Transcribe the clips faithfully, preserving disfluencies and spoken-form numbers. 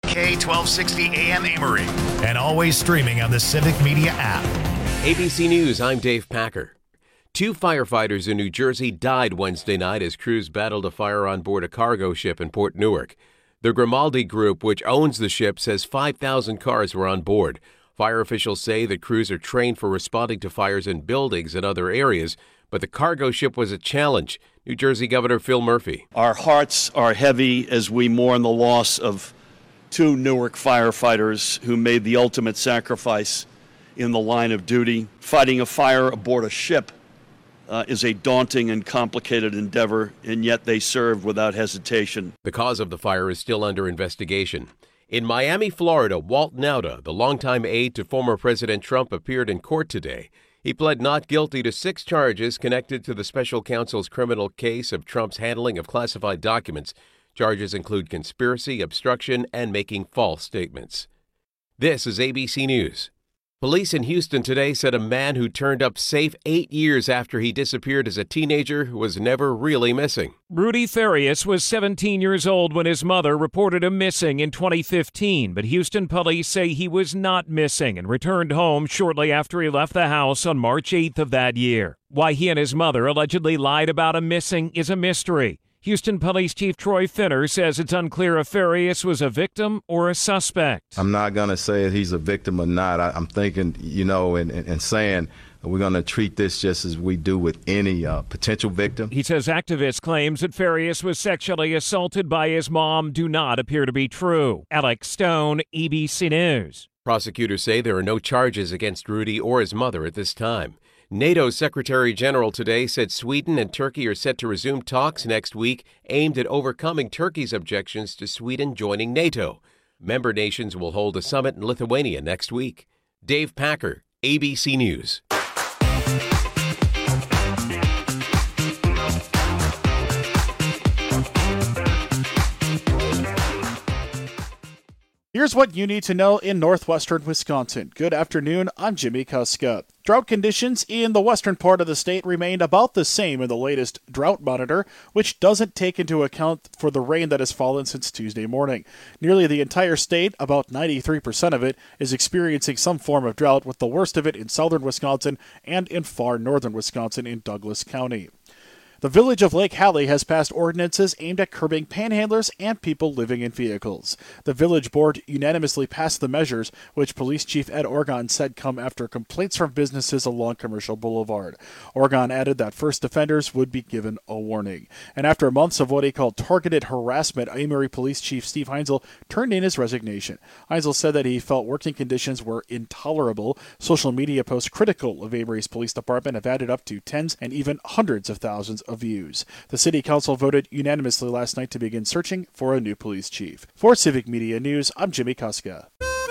K twelve sixty A M Amory. And always streaming on the Civic Media app. A B C News, I'm Dave Packer. Two firefighters in New Jersey died Wednesday night as crews battled a fire on board a cargo ship in Port Newark. The Grimaldi Group, which owns the ship, says five thousand cars were on board. Fire officials say the crews are trained for responding to fires in buildings and other areas, but the cargo ship was a challenge. New Jersey Governor Phil Murphy. Our hearts are heavy as we mourn the loss of two Newark firefighters who made the ultimate sacrifice in the line of duty. Fighting a fire aboard a ship uh, is a daunting and complicated endeavor, and yet they served without hesitation. The cause of the fire is still under investigation. In Miami, Florida, Walt Nauta, the longtime aide to former President Trump, appeared in court today. He pled not guilty to six charges connected to the special counsel's criminal case of Trump's handling of classified documents. Charges include conspiracy, obstruction, and making false statements. This is A B C News. Police in Houston today said a man who turned up safe eight years after he disappeared as a teenager was never really missing. Rudy Farias was seventeen years old when his mother reported him missing in twenty fifteen, but Houston police say he was not missing and returned home shortly after he left the house on March eighth of that year. Why he and his mother allegedly lied about him missing is a mystery. Houston Police Chief Troy Finner says it's unclear if Farias was a victim or a suspect. I'm not going to say if he's a victim or not. I, I'm thinking, you know, and, and, and saying we're going to treat this just as we do with any uh, potential victim. He says activist claims that Farias was sexually assaulted by his mom do not appear to be true. Alex Stone, A B C News. Prosecutors say there are no charges against Rudy or his mother at this time. NATO's Secretary General today said Sweden and Turkey are set to resume talks next week aimed at overcoming Turkey's objections to Sweden joining NATO. Member nations will hold a summit in Lithuania next week. Dave Packer, A B C News. Here's what you need to know in northwestern Wisconsin. Good afternoon, I'm Jimmy Kuska. Drought conditions in the western part of the state remained about the same in the latest drought monitor, which doesn't take into account for the rain that has fallen since Tuesday morning. Nearly the entire state, about ninety-three percent of it, is experiencing some form of drought, with the worst of it in southern Wisconsin and in far northern Wisconsin in Douglas County. The village of Lake Hallie has passed ordinances aimed at curbing panhandlers and people living in vehicles. The village board unanimously passed the measures, which Police Chief Ed Orgon said come after complaints from businesses along Commercial Boulevard. Orgon added that first offenders would be given a warning. And after months of what he called targeted harassment, Amory Police Chief Steve Heinzel turned in his resignation. Heinzel said that he felt working conditions were intolerable. Social media posts critical of Amory's police department have added up to tens and even hundreds of thousands of views. The City Council voted unanimously last night to begin searching for a new police chief. For Civic Media News, I'm Jimmy Kuska.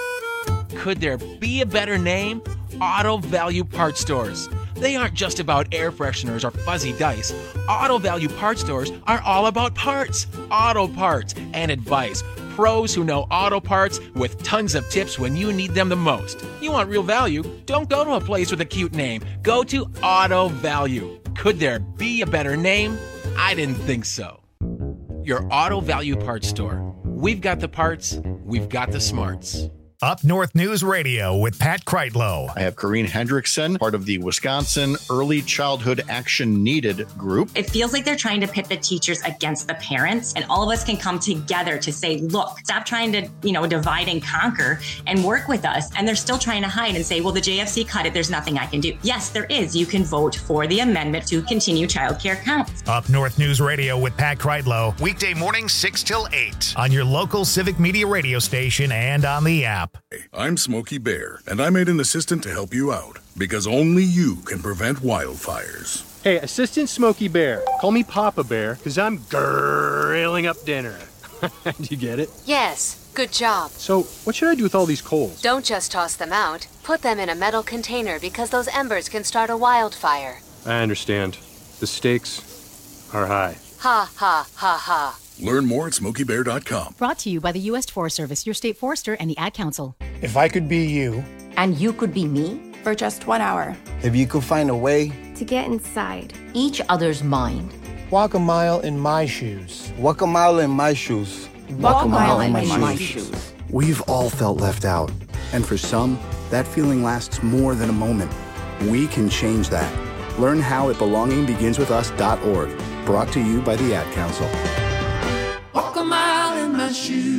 Could there be a better name? Auto Value Parts Stores. They aren't just about air fresheners or fuzzy dice. Auto Value Parts Stores are all about parts, auto parts, and advice. Pros who know auto parts with tons of tips when you need them the most. You want real value? Don't go to a place with a cute name. Go to Auto Value. Could there be a better name? I didn't think so. Your Auto Value Parts Store. We've got the parts, we've got the smarts. Up North News Radio with Pat Kreitlow. I have Corrine Hendrickson, part of the Wisconsin Early Childhood Action Needed group. It feels like they're trying to pit the teachers against the parents, and all of us can come together to say, look, stop trying to, you know, divide and conquer and work with us. And they're still trying to hide and say, well, the J F C cut it. There's nothing I can do. Yes, there is. You can vote for the amendment to continue childcare counts. Up North News Radio with Pat Kreitlow. Weekday mornings six till eight on your local Civic Media radio station and on the app. I'm Smokey Bear, and I made an assistant to help you out, because only you can prevent wildfires. Hey, Assistant Smokey Bear. Call me Papa Bear, because I'm grilling up dinner. Do you get it? Yes, good job. So, what should I do with all these coals? Don't just toss them out. Put them in a metal container, because those embers can start a wildfire. I understand. The stakes are high. Ha, ha, ha, ha. Learn more at smokey bear dot com. Brought to you by the U S Forest Service, your state forester, and the Ad Council. If I could be you. And you could be me. For just one hour. If you could find a way. To get inside. Each other's mind. Walk a mile in my shoes. Walk a mile in my shoes. Walk, Walk a mile, mile in my, my shoes. shoes. We've all felt left out, and for some, that feeling lasts more than a moment. We can change that. Learn how at belonging begins with us dot org. Brought to you by the Ad Council. Walk a mile in my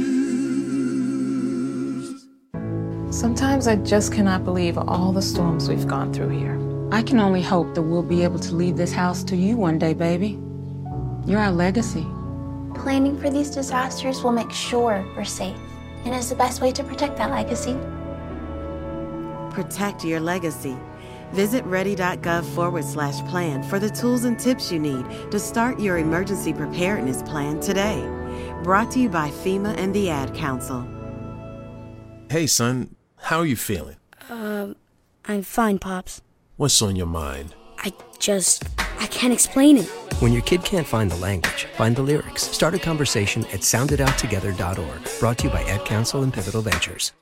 shoes. Sometimes I just cannot believe all the storms we've gone through here. I can only hope that we'll be able to leave this house to you one day, baby. You're our legacy. Planning for these disasters will make sure we're safe, and is the best way to protect that legacy. Protect your legacy. Visit ready.gov forward slash plan for the tools and tips you need to start your emergency preparedness plan today. Brought to you by FEMA and the Ad Council. Hey, son, how are you feeling? Um, I'm fine, Pops. What's on your mind? I just, I can't explain it. When your kid can't find the language, find the lyrics. Start a conversation at sound it out together dot org. Brought to you by Ad Council and Pivotal Ventures.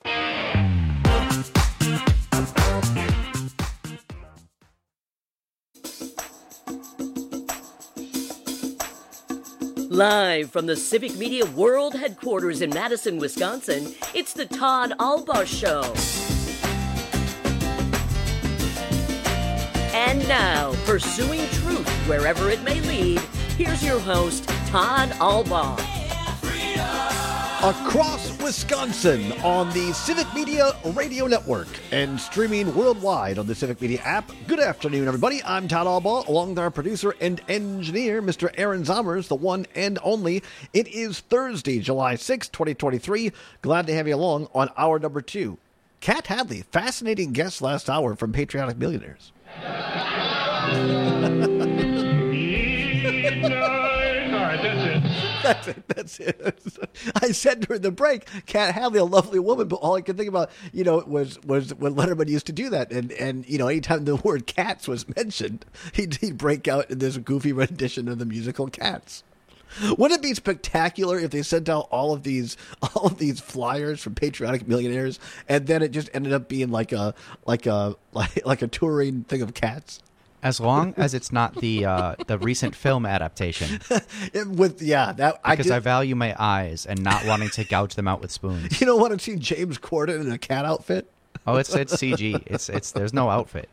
Live from the Civic Media World Headquarters in Madison, Wisconsin, it's the Todd Albaugh Show. And now, pursuing truth wherever it may lead, here's your host, Todd Albaugh. Across Wisconsin on the Civic Media Radio Network and streaming worldwide on the Civic Media app. Good afternoon, everybody. I'm Todd Albaugh, along with our producer and engineer, Mister Aaron Zommers, the one and only. It is Thursday, July sixth, twenty twenty-three. Glad to have you along on hour number two. Kat Hadley, fascinating guest last hour from Patriotic Millionaires. All right, that's it. That's it. That's it. I said during the break, Kat Hadley, a lovely woman, but all I could think about, you know, was was when Letterman used to do that, and and you know, anytime the word Cats was mentioned, he'd, he'd break out in this goofy rendition of the musical Cats. Wouldn't it be spectacular if they sent out all of these all of these flyers from Patriotic Millionaires, and then it just ended up being like a like a like, like a touring thing of cats? As long as it's not the uh, the recent film adaptation. It, with yeah, that because I, I, I value my eyes and not wanting to gouge them out with spoons. You don't want to see James Corden in a cat outfit? Oh, it's it's C G. It's it's there's no outfit.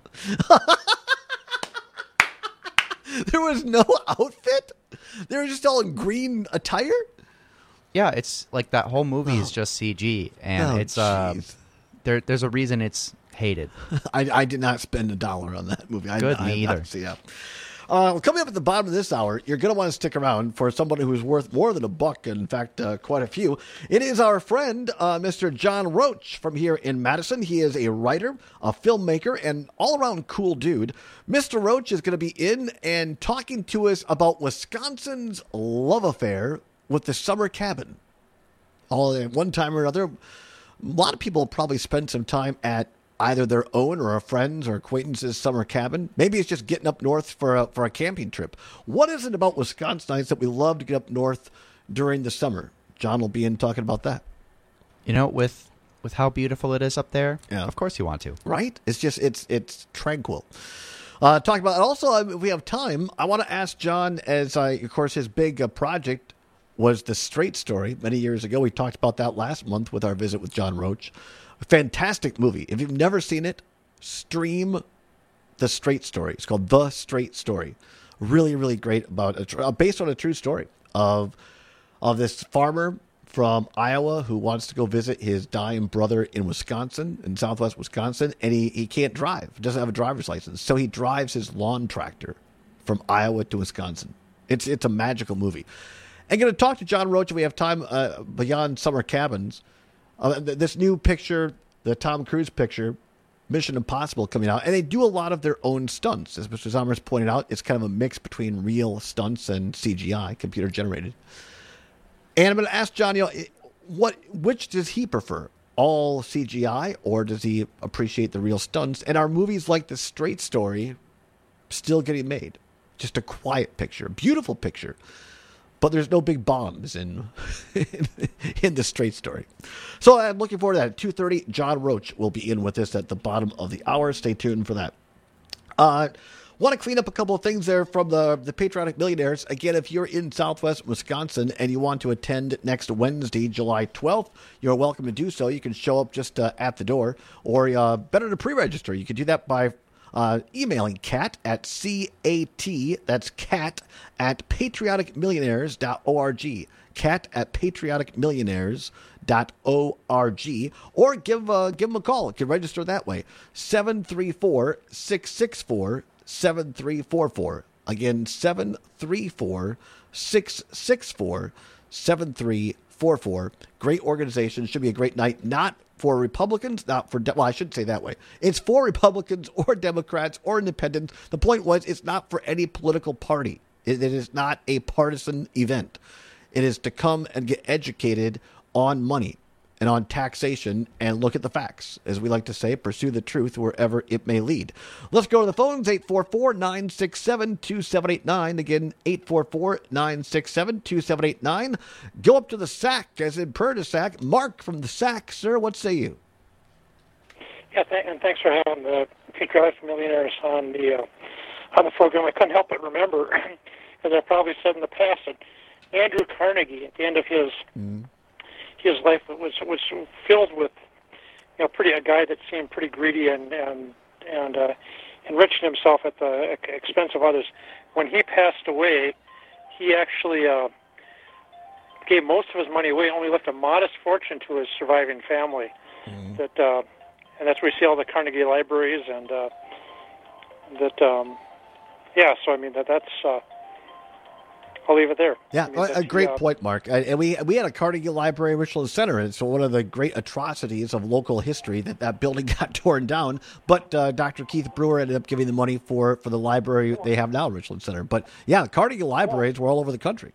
There was no outfit? They were just all in green attire? Yeah, it's like that whole movie Oh. is just C G, and Oh, it's uh, jeez. there. There's a reason it's hated. I, I did not spend a dollar on that movie. I, Good, I, me I, either. I, yeah. Uh, coming up at the bottom of this hour, you're going to want to stick around for somebody who's worth more than a buck. In fact, uh, quite a few. It is our friend, uh, Mister John Roach from here in Madison. He is a writer, a filmmaker, and all-around cool dude. Mister Roach is going to be in and talking to us about Wisconsin's love affair with the summer cabin. All at one time or another, a lot of people probably spend some time at either their own or a friend's or acquaintance's summer cabin. Maybe it's just getting up north for a, for a camping trip. What is it about Wisconsinites that we love to get up north during the summer? John will be in talking about that. You know, with with how beautiful it is up there, Yeah. of course you want to. Right? It's just, it's it's tranquil. Uh, talk about, also, uh, if we have time, I want to ask John, as I, of course, his big uh, project was The Straight Story many years ago. We talked about that last month with our visit with John Roach. A fantastic movie. If you've never seen it, stream The Straight Story. It's called The Straight Story. Really, really great, about a, tr- uh, based on a true story of of this farmer from Iowa who wants to go visit his dying brother in Wisconsin, in southwest Wisconsin, and he, he can't drive, doesn't have a driver's license. So he drives his lawn tractor from Iowa to Wisconsin. It's it's a magical movie. I'm going to talk to John Roach if we have time, uh, beyond summer cabins. Uh, th- this new picture, the Tom Cruise picture, Mission Impossible, coming out, and they do a lot of their own stunts. As Mister Zommers pointed out, it's kind of a mix between real stunts and C G I, computer generated. And I'm going to ask John, you know, what, which does he prefer? All C G I, or does he appreciate the real stunts? And are movies like The Straight Story still getting made? Just a quiet picture, beautiful picture, but there's no big bombs in in The Straight Story. So I'm looking forward to that. At two thirty, John Roach will be in with us at the bottom of the hour. Stay tuned for that. Uh, Want to clean up a couple of things there from the, the Patriotic Millionaires. Again, if you're in Southwest Wisconsin and you want to attend next Wednesday, July twelfth, you're welcome to do so. You can show up just uh, at the door, or uh, better to pre-register. You can do that by uh, emailing Kat at C A T, that's Kat, at patriotic millionaires dot org. Kat at patriotic millionaires dot org, or give uh, give them a call. You can register that way. seven three four, six six four, seven three four four. Again, seven three four, six six four, seven three four four. Great organization. Should be a great night. Not for Republicans, not for, de- well, I shouldn't say that way. It's for Republicans or Democrats or independents. The point was, it's not for any political party. It, it is not a partisan event. It is to come and get educated on money and on taxation and look at the facts. As we like to say, pursue the truth wherever it may lead. Let's go to the phones, eight four four, nine six seven, two seven eight nine. Again, eight four four, nine six seven, two seven eight nine. Go up to the S A C, as in Perdisac. Mark from the S A C, sir, what say you? Yeah, th- and thanks for having the Patriotic Millionaires on the, uh, on the program. I couldn't help but remember, as I probably said in the past, that Andrew Carnegie, at the end of his mm. his life, was was filled with, you know, pretty a guy that seemed pretty greedy and and and uh, enriching himself at the expense of others. When he passed away, he actually uh, gave most of his money away, only left a modest fortune to his surviving family. Mm. That uh, and that's where we see all the Carnegie libraries and uh, that. Um, yeah, so I mean that that's. Uh, I'll leave it there. Yeah, I mean, a great uh, point, Mark. And we we had a Carnegie Library in Richland Center, and it's one of the great atrocities of local history that that building got torn down. But uh, Doctor Keith Brewer ended up giving the money for, for the library they have now in Richland Center. But yeah, the Carnegie Libraries were all over the country.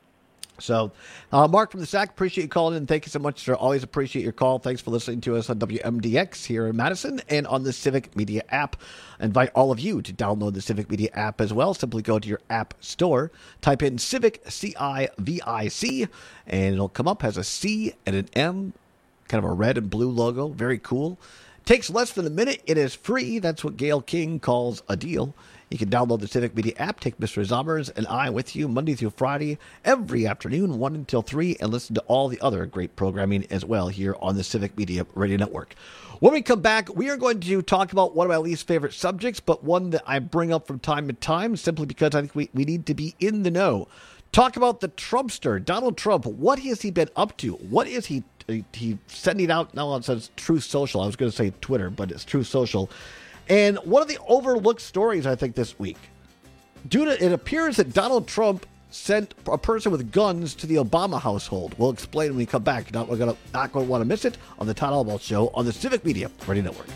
So, uh, Mark from the S A C, appreciate you calling in. Thank you so much, sir. Always appreciate your call. Thanks for listening to us on W M D X here in Madison and on the Civic Media app. I invite all of you to download the Civic Media app as well. Simply go to your app store, type in Civic, C I V I C, and it'll come up as a C and an M, kind of a red and blue logo. Very cool. Takes less than a minute. It is free. That's what Gail King calls a deal. You can download the Civic Media app, take Mister Zommers and I with you Monday through Friday, every afternoon, one until three, and listen to all the other great programming as well here on the Civic Media Radio Network. When we come back, we are going to talk about one of my least favorite subjects, but one that I bring up from time to time simply because I think we, we need to be in the know. Talk about the Trumpster, Donald Trump. What has he been up to? What is he, he, he sending out? Now it says Truth Social. I was going to say Twitter, but it's Truth Social. And one of the overlooked stories, I think, this week, due to it appears that Donald Trump sent a person with guns to the Obama household. We'll explain when we come back. Not, we're gonna, not going to want to miss it on the Todd Albaugh Show on the Civic Media Radio Network.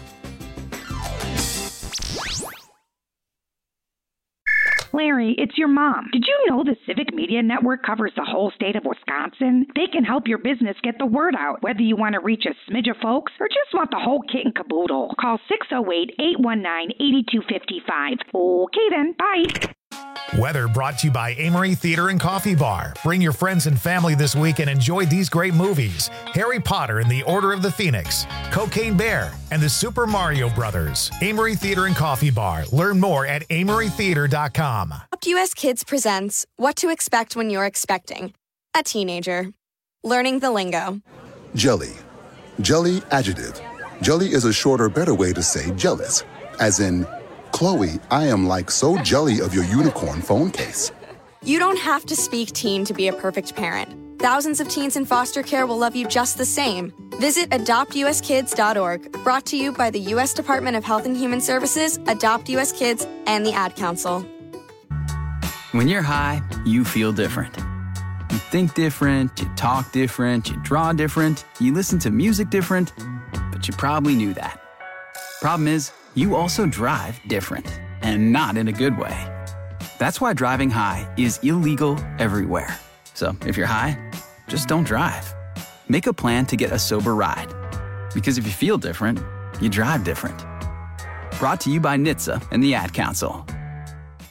Larry, it's your mom. Did you know the Civic Media Network covers the whole state of Wisconsin? They can help your business get the word out, whether you want to reach a smidge of folks or just want the whole kit and caboodle. Call six oh eight, eight one nine, eight two five five. Okay then, bye. Weather brought to you by Amory Theater and Coffee Bar. Bring your friends and family this week and enjoy these great movies: Harry Potter and the Order of the Phoenix, Cocaine Bear, and the Super Mario Brothers. Amory Theater and Coffee Bar. Learn more at amory theater dot com. Adopt U S Kids presents What to Expect When You're Expecting a Teenager. Learning the lingo. Jelly. Jelly adjective. Jelly is a shorter, better way to say jealous. As in, Chloe, I am like so jelly of your unicorn phone case. You don't have to speak teen to be a perfect parent. Thousands of teens in foster care will love you just the same. Visit adopt u s kids dot org, brought to you by the U S Department of Health and Human Services, Adopt U S Kids, and the Ad Council. When you're high, you feel different. You think different, you talk different, you draw different, you listen to music different, but you probably knew that. Problem is, you also drive different, and not in a good way. That's why driving high is illegal everywhere. So if you're high, just don't drive. Make a plan to get a sober ride. Because if you feel different, you drive different. Brought to you by N H T S A and the Ad Council.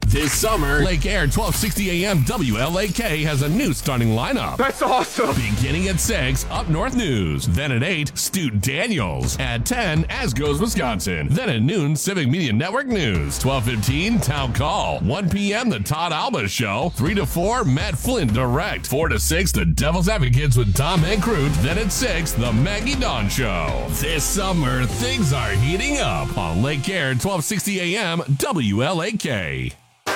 This summer, Lake Air twelve sixty A M W L A K has a new starting lineup. That's awesome. Beginning at six, Up North News. Then at eight, Stu Daniels. At ten, As Goes Wisconsin. Then at noon, Civic Media Network News. twelve fifteen, Town Call. one p.m., The Todd Alba Show. three to four, Matt Flynn Direct. four to six, The Devil's Advocates with Tom Hankroot. Then at six, The Maggie Dawn Show. This summer, things are heating up on Lake Air twelve sixty A M W L A K.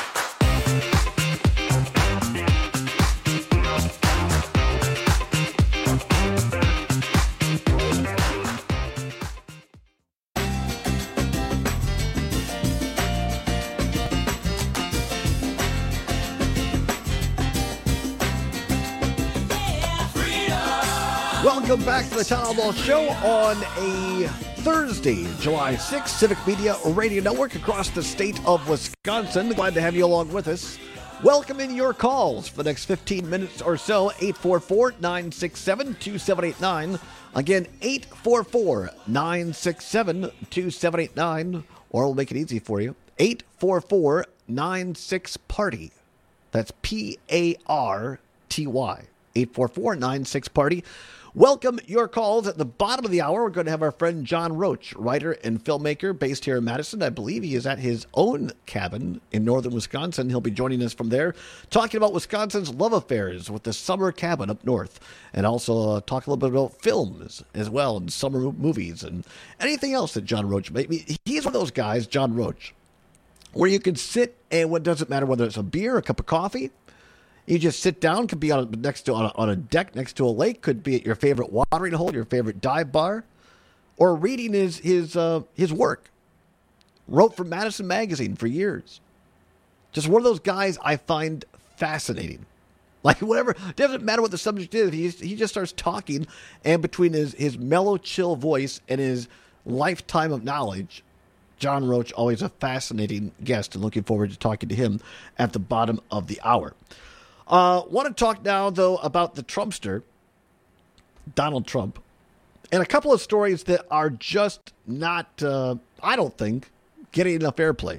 Welcome back to the Town Hall Show on a Thursday, July sixth. Civic Media Radio Network across the state of Wisconsin. Glad to have you along with us. Welcome in your calls for the next fifteen minutes or so. eight four four, nine six seven, two seven eight nine. Again, eight four four, nine six seven, two seven eight nine. Or we'll make it easy for you. eight four four, nine six, party. That's P A R T Y. eight four four, nine six, party. Welcome your calls. At the bottom of the hour, we're going to have our friend John Roach, writer and filmmaker based here in Madison. I believe he is at his own cabin in northern Wisconsin. He'll be joining us from there, talking about Wisconsin's love affairs with the summer cabin up north, and also uh, talk a little bit about films as well, and summer movies, and anything else that John Roach made. He's one of those guys, John Roach, where you can sit, and what doesn't matter whether it's a beer, a cup of coffee. You just sit down, could be on a, next to on a, on a deck next to a lake, could be at your favorite watering hole, your favorite dive bar, or reading his his uh, his work. Wrote for Madison Magazine for years. Just one of those guys I find fascinating. Like whatever, doesn't matter what the subject is, he he just starts talking, and between his his mellow, chill voice and his lifetime of knowledge, John Roach, always a fascinating guest, and looking forward to talking to him at the bottom of the hour. Uh, want to talk now, though, about the Trumpster, Donald Trump, and a couple of stories that are just not, uh, I don't think, getting enough airplay.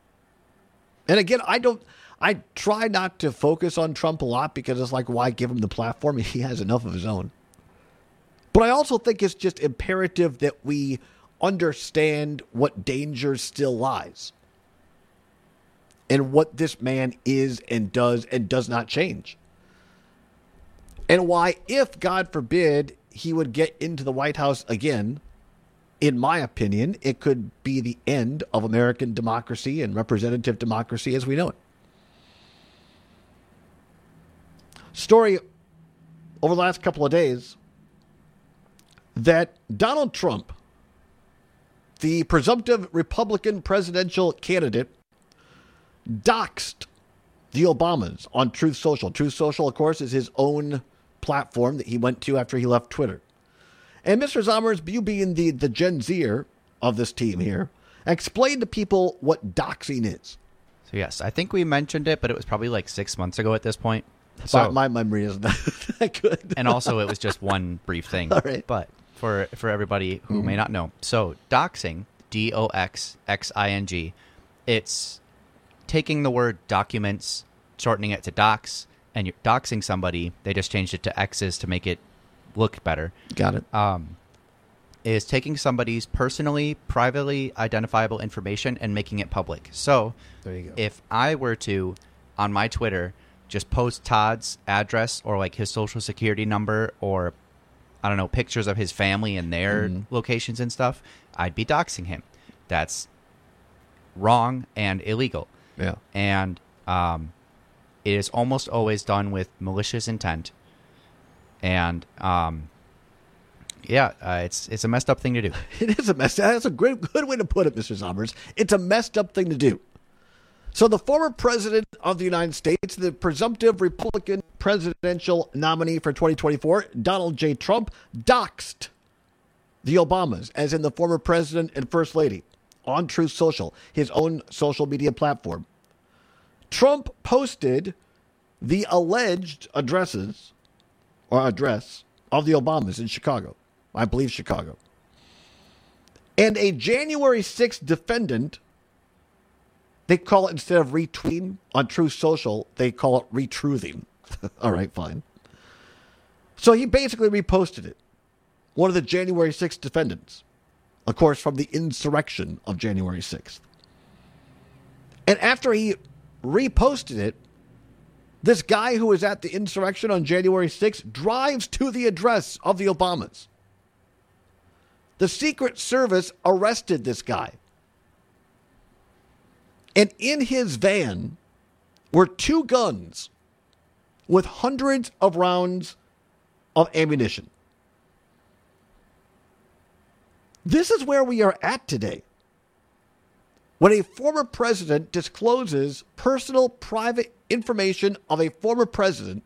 And again, I don't, I try not to focus on Trump a lot because it's like, why give him the platform? He has enough of his own. But I also think it's just imperative that we understand what danger still lies, and what this man is and does and does not change. And why, if, God forbid, he would get into the White House again, in my opinion, it could be the end of American democracy and representative democracy as we know it. Story over the last couple of days that Donald Trump, the presumptive Republican presidential candidate, doxed the Obamas on Truth Social. Truth Social, of course, is his own platform that he went to after he left Twitter. And Mister Zommers, you being the, the Gen Zer of this team here, explain to people what doxing is. So, yes, I think we mentioned it, but it was probably like six months ago at this point. So my, my memory isn't that good. And also, it was just one brief thing. All right. But for, for everybody who Mm-hmm. may not know. So, doxing, D O X X I N G, it's taking the word documents, shortening it to docs, and you're doxing somebody. They just changed it to X's to make it look better. Got it. Um, is taking somebody's personally, privately identifiable information and making it public. So there you go. If I were to, on my Twitter, just post Todd's address or like his social security number or, I don't know, pictures of his family and their Mm-hmm. locations and stuff, I'd be doxing him. That's wrong and illegal. Yeah. And um, it is almost always done with malicious intent. And um, yeah, uh, it's it's a messed up thing to do. It is a mess. That's a great, good way to put it, Mister Zommers. It's a messed up thing to do. So the former president of the United States, the presumptive Republican presidential nominee for twenty twenty-four, Donald J. Trump, doxed the Obamas, as in the former president and first lady, on Truth Social, his own social media platform. Trump posted the alleged addresses or address of the Obamas in Chicago. I believe Chicago. And a January sixth defendant They call it, instead of retweeting on Truth Social, they call it retruthing. All right, fine. So he basically reposted it. One of the January sixth defendants. Of course, from the insurrection of January sixth. And after he reposted it, this guy who was at the insurrection on January sixth drives to the address of the Obamas. The Secret Service arrested this guy. And in his van were two guns with hundreds of rounds of ammunition. This is where we are at today. When a former president discloses personal, private information of a former president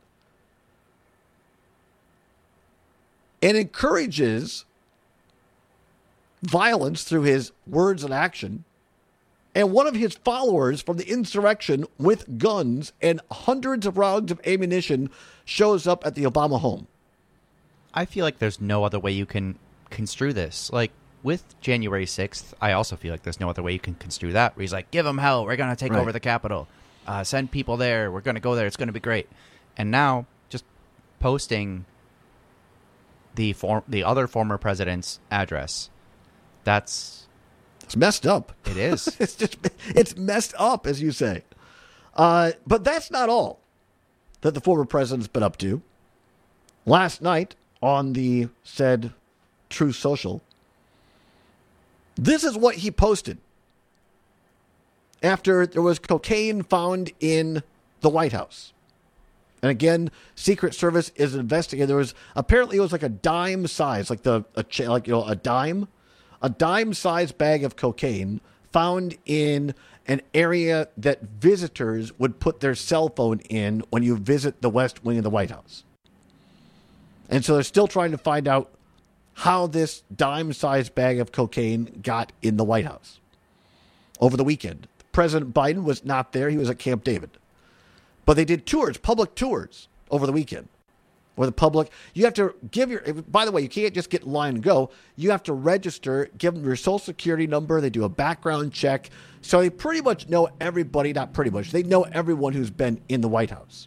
and encourages violence through his words and action, and one of his followers from the insurrection with guns and hundreds of rounds of ammunition shows up at the Obama home. I feel like there's no other way you can construe this. Like, with January sixth, I also feel like there's no other way you can construe that, where he's like, give them hell, we're going to take Right. over the Capitol. Uh, send people there, we're going to go there, it's going to be great. And now, just posting the form, the other former president's address, that's... It's messed up. It is. it's just, it's messed up, as you say. Uh, but that's not all that the former president's been up to. Last night, on the said Truth Social, this is what he posted after there was cocaine found in the White House. And again, Secret Service is investigating. There was apparently it was like a dime size, like the a, like you know a dime, a dime size bag of cocaine found in an area that visitors would put their cell phone in when you visit the West Wing of the White House. And so they're still trying to find out how this dime-sized bag of cocaine got in the White House. Over the weekend, President Biden was not there. He was at Camp David. But they did tours, public tours, over the weekend. Where the public, you have to give your, by the way, you can't just get in line and go. You have to register, give them your social security number. They do a background check. So they pretty much know everybody, not pretty much, they know everyone who's been in the White House.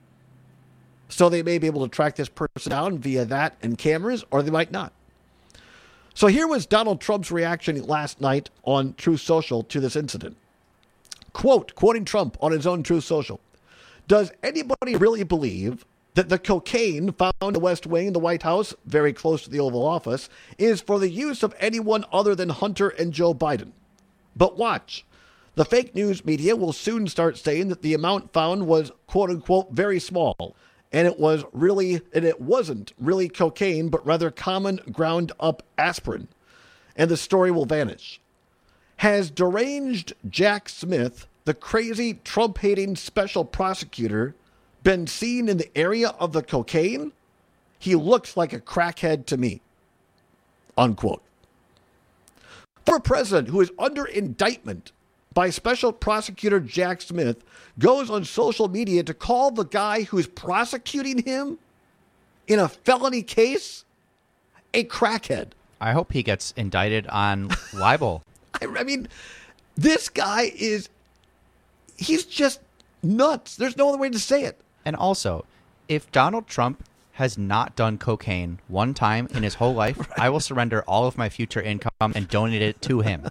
So they may be able to track this person down via that and cameras, or they might not. So here was Donald Trump's reaction last night on Truth Social to this incident. Quote, quoting Trump on his own Truth Social, does anybody really believe that the cocaine found in the West Wing, the White House, very close to the Oval Office, is for the use of anyone other than Hunter and Joe Biden? But watch. The fake news media will soon start saying that the amount found was, quote unquote, very small. And it was really, and it wasn't really cocaine, but rather common ground up aspirin. And the story will vanish. Has deranged Jack Smith, the crazy Trump-hating special prosecutor, been seen in the area of the cocaine? He looks like a crackhead to me. Unquote. Former president who is under indictment by Special Prosecutor Jack Smith goes on social media to call the guy who's prosecuting him in a felony case a crackhead. I hope he gets indicted on libel. I, I mean, this guy is, he's just nuts. There's no other way to say it. And also, if Donald Trump has not done cocaine one time in his whole life, right. I will surrender all of my future income and donate it to him.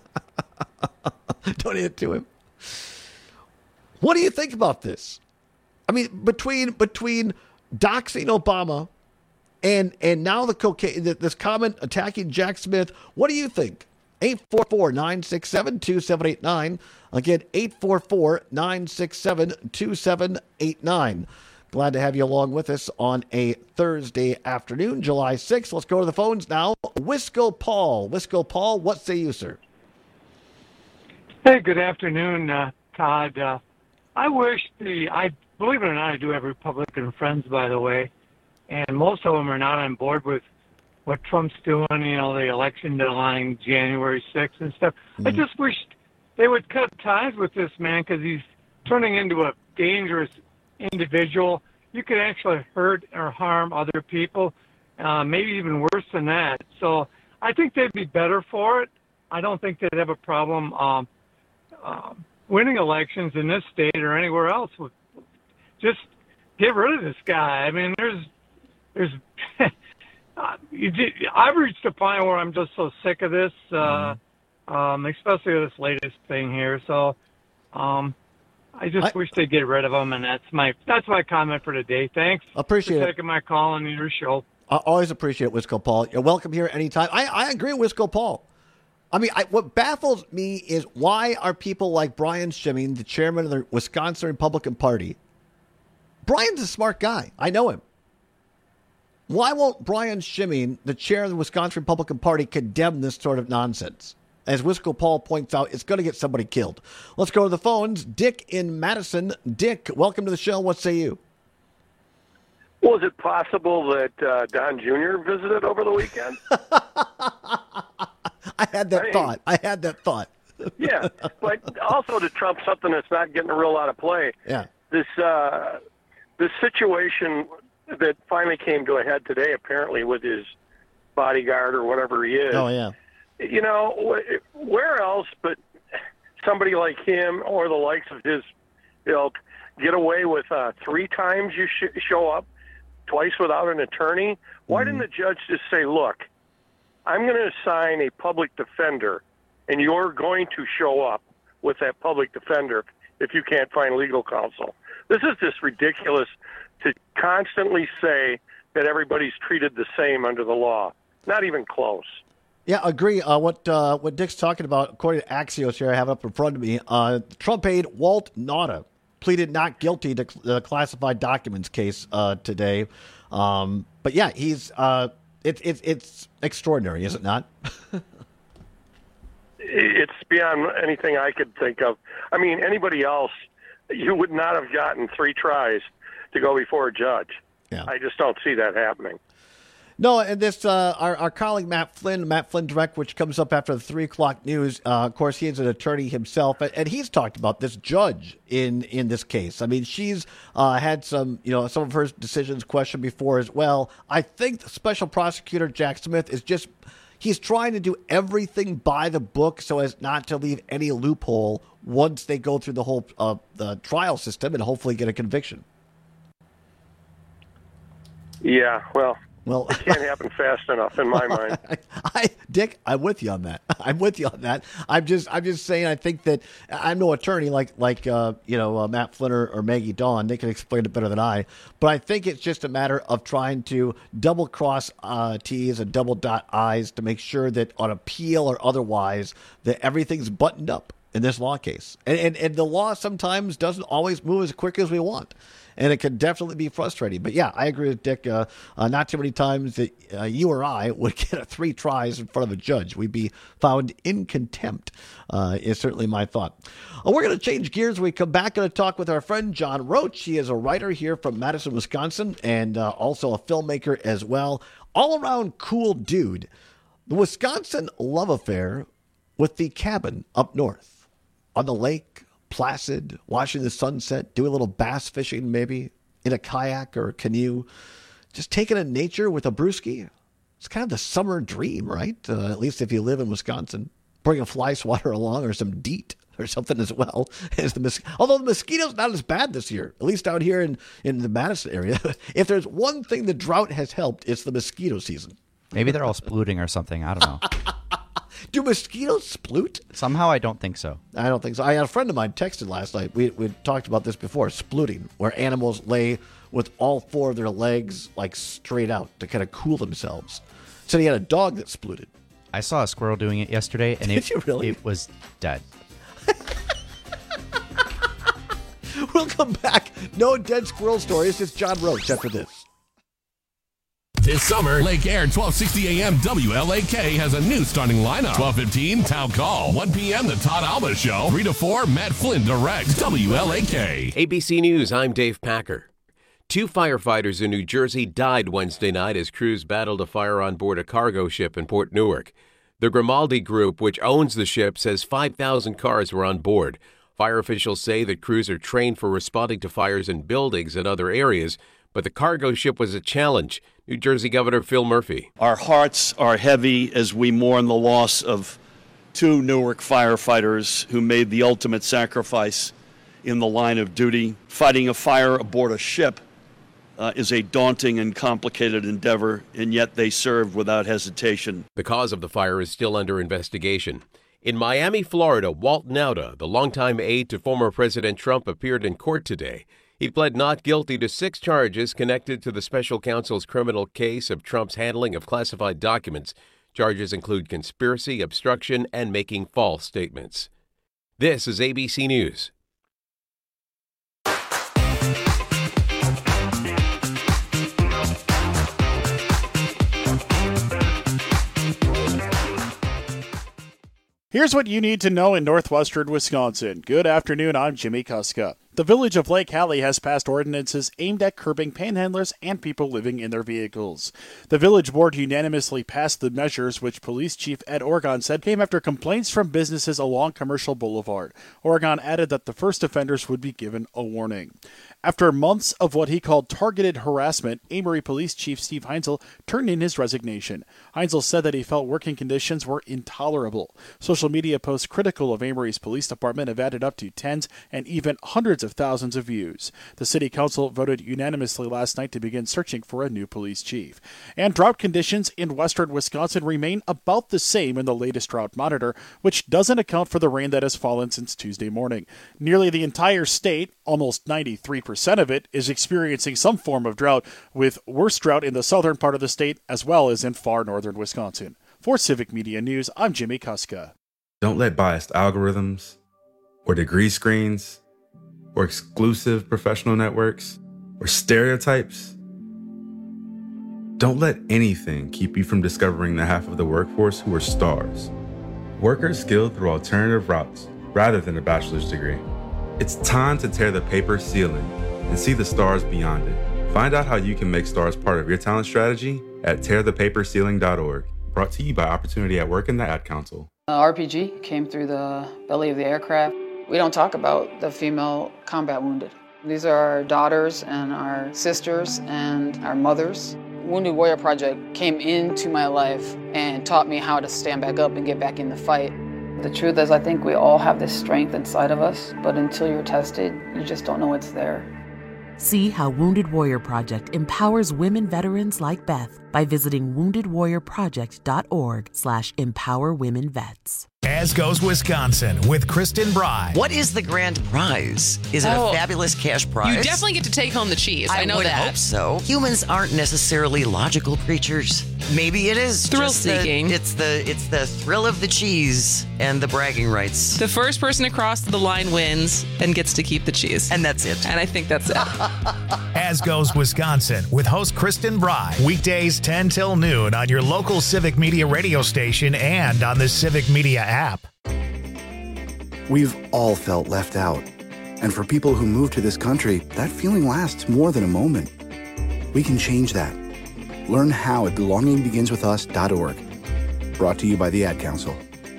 Donate it to him. What do you think about this? I mean, between between doxing Obama and and now the cocaine, this comment attacking Jack Smith, what do you think? eight four four, nine six seven, two seven eight nine. Again, eight four four, nine six seven, two seven eight nine. Glad to have you along with us on a Thursday afternoon, July sixth. Let's go to the phones now. Wisco Paul. Wisco Paul, what say you, sir? Hey, good afternoon, uh, Todd. Uh, I wish the, I believe it or not, I do have Republican friends, by the way, and most of them are not on board with what Trump's doing, you know, the election deadline, January sixth and stuff. Mm-hmm. I just wish they would cut ties with this man because he's turning into a dangerous individual. You could actually hurt or harm other people, uh, maybe even worse than that. So I think they'd be better for it. I don't think they'd have a problem um, um, winning elections in this state or anywhere else. Just get rid of this guy. I mean, there's, there's, you did, I've reached a point where I'm just so sick of this, uh, mm-hmm. um, especially this latest thing here. So, um, I just I, wish they'd get rid of him, and that's my that's my comment for today. Thanks. Appreciate for it. taking my call on your show. I always appreciate it, Wisco Paul. You're welcome here anytime. I, I agree with Wisco Paul. I mean, I, what baffles me is why are people like Brian Schimming, the chairman of the Wisconsin Republican Party? Brian's a smart guy. I know him. Why won't Brian Schimming, the chair of the Wisconsin Republican Party, condemn this sort of nonsense? As Wisco Paul points out, it's going to get somebody killed. Let's go to the phones. Dick in Madison. Dick, welcome to the show. What say you? Well, is it possible that uh, Don Junior visited over the weekend? I had that I mean, thought. I had that thought. Yeah, but also to trump something that's not getting a real lot of play. Yeah. This uh, this situation that finally came to a head today, apparently with his bodyguard or whatever he is. Oh yeah. You know, where else but somebody like him or the likes of his ilk get away with uh, three times you sh- show up, twice without an attorney? Why mm-hmm. didn't the judge just say, look, I'm going to assign a public defender, and you're going to show up with that public defender if you can't find legal counsel? This is just ridiculous to constantly say that everybody's treated the same under the law. Not even close. Yeah, agree. Uh, what uh, what Dick's talking about, according to Axios here, I have it up in front of me, uh, Trump aide Walt Nauta pleaded not guilty to the classified documents case uh, today. Um, but yeah, he's uh, it, it, it's extraordinary, is it not? It's beyond anything I could think of. I mean, anybody else, you would not have gotten three tries to go before a judge. Yeah. I just don't see that happening. No, and this, uh, our, our colleague Matt Flynn, Matt Flynn Direct, which comes up after the three o'clock news. Uh, of course, he is an attorney himself, and he's talked about this judge in, in this case. I mean, she's uh, had some, you know, some of her decisions questioned before as well. I think the special prosecutor Jack Smith is just, he's trying to do everything by the book so as not to leave any loophole once they go through the whole uh, the trial system and hopefully get a conviction. Yeah, well. Well, it can't happen fast enough in my mind. I, I, Dick, I'm with you on that. I'm with you on that. I'm just, I'm just saying. I think that I'm no attorney like, like uh, you know, uh, Matt Flynn or, or Maggie Dawn. They can explain it better than I. But I think it's just a matter of trying to double cross uh, T's and double dot I's to make sure that on appeal or otherwise that everything's buttoned up in this law case. And and, and the law sometimes doesn't always move as quick as we want. And it can definitely be frustrating. But, yeah, I agree with Dick. Uh, uh, not too many times that uh, you or I would get a three tries in front of a judge. We'd be found in contempt, uh, is certainly my thought. Uh, we're going to change gears when we come back. Going to talk with our friend John Roach. He is a writer here from Madison, Wisconsin, and uh, also a filmmaker as well. All-around cool dude. The Wisconsin love affair with the cabin up north on the lake, placid, watching the sunset, doing a little bass fishing maybe, in a kayak or a canoe, just taking in nature with a brewski. It's kind of the summer dream, right? Uh, at least if you live in Wisconsin. Bring a fly swatter along or some DEET or something as well. As the mos- Although the mosquitoes not as bad this year, at least out here in, in the Madison area. If there's one thing the drought has helped, it's the mosquito season. Maybe they're all splooting or something. I don't know. Do mosquitoes sploot? Somehow I don't think so. I don't think so. I had a friend of mine texted last night. We we talked about this before, splooting, where animals lay with all four of their legs like straight out to kind of cool themselves. So he had a dog that splooted. I saw a squirrel doing it yesterday, and Did it, you really? it was dead. We'll come back. No dead squirrel stories. It's John Roach after this. This summer, Lake Air twelve sixty A M W L A K has a new starting lineup. twelve fifteen, Town Call. one p.m., The Todd Alba Show. three to four, Matt Flynn Direct. W L A K. A B C News, I'm Dave Packer. Two firefighters in New Jersey died Wednesday night as crews battled a fire on board a cargo ship in Port Newark. The Grimaldi Group, which owns the ship, says five thousand cars were on board. Fire officials say that crews are trained for responding to fires in buildings and other areas, but the cargo ship was a challenge. New Jersey Governor Phil Murphy. Our hearts are heavy as we mourn the loss of two Newark firefighters who made the ultimate sacrifice in the line of duty. Fighting a fire aboard a ship uh, is a daunting and complicated endeavor, and yet they served without hesitation. The cause of the fire is still under investigation. In Miami, Florida, Walt Nauta, the longtime aide to former President Trump, appeared in court today. He pled not guilty to six charges connected to the special counsel's criminal case of Trump's handling of classified documents. Charges include conspiracy, obstruction, and making false statements. This is A B C News. Here's what you need to know in northwestern Wisconsin. Good afternoon, I'm Jimmy Kuska. The village of Lake Hallie has passed ordinances aimed at curbing panhandlers and people living in their vehicles. The village board unanimously passed the measures, which Police Chief Ed Orgon said came after complaints from businesses along Commercial Boulevard. Orgon added that the first offenders would be given a warning. After months of what he called targeted harassment, Amory Police Chief Steve Heinzel turned in his resignation. Heinzel said that he felt working conditions were intolerable. Social media posts critical of Amory's police department have added up to tens and even hundreds of thousands of views. The city council voted unanimously last night to begin searching for a new police chief. And drought conditions in western Wisconsin remain about the same in the latest drought monitor, which doesn't account for the rain that has fallen since Tuesday morning. Nearly the entire state, almost ninety-three percent of it, is experiencing some form of drought, with worse drought in the southern part of the state as well as in far northern Wisconsin. For Civic Media News, I'm Jimmy Kuska. Don't let biased algorithms or degree screens or exclusive professional networks or stereotypes, don't let anything keep you from discovering the half of the workforce who are stars. Workers skilled through alternative routes rather than a bachelor's degree. It's time to tear the paper ceiling and see the stars beyond it. Find out how you can make stars part of your talent strategy at tear the paper ceiling dot org. Brought to you by Opportunity at Work and the Ad Council. Uh, R P G came through the belly of the aircraft. We don't talk about the female combat wounded. These are our daughters and our sisters and our mothers. Wounded Warrior Project came into my life and taught me how to stand back up and get back in the fight. The truth is, I think we all have this strength inside of us, but until you're tested, you just don't know it's there. See how Wounded Warrior Project empowers women veterans like Beth by visiting wounded warrior project dot org slash empower women vets. As Goes Wisconsin with Kristen Bry. What is the grand prize? Is it Oh, a fabulous cash prize? You definitely get to take home the cheese. I, I know would that. hope so. Humans aren't necessarily logical creatures. Maybe it is Thrill just the- seeking. it's the it's the thrill of the cheese and the bragging rights. The first person across the line wins and gets to keep the cheese. And that's it. And I think that's it. As Goes Wisconsin with host Kristen Bry. Weekdays ten till noon on your local Civic Media radio station and on the Civic Media app. We've all felt left out. And for people who move to this country, that feeling lasts more than a moment. We can change that. Learn how at belonging begins with us dot org. Brought to you by the Ad Council.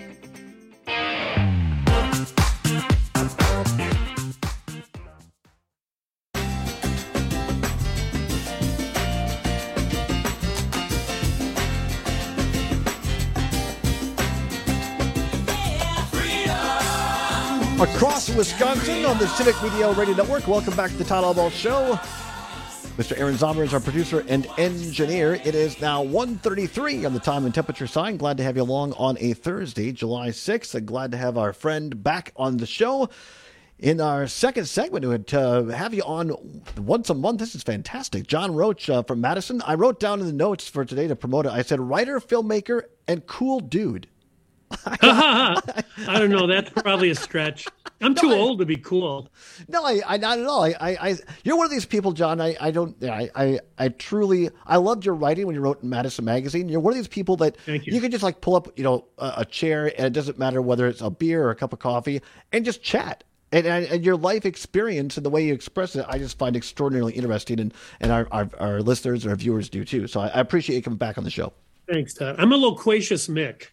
Across Wisconsin on the Civic Media Radio Network. Welcome back to the Todd Albaugh Show. Mister Aaron Zomber is our producer and engineer. It is now one thirty-three on the time and temperature sign. Glad to have you along on a Thursday, July sixth. And glad to have our friend back on the show. In our second segment, we would uh, have you on once a month. This is fantastic. John Roach uh, from Madison. I wrote down in the notes for today to promote it. I said writer, filmmaker, and cool dude. I don't know. That's probably a stretch. I'm too No, I- old to be cool. No, I, I not at all. I, I, I, you're one of these people, John. I, I don't. I, I, I truly. I loved your writing when you wrote in Madison Magazine. You're one of these people that Thank you. can just like pull up, you know, a, a chair, and it doesn't matter whether it's a beer or a cup of coffee, and just chat. And, and, and your life experience and the way you express it, I just find extraordinarily interesting, and and our our, our listeners and our viewers do too. So I, I appreciate you coming back on the show. Thanks, Todd. I'm a loquacious Mick.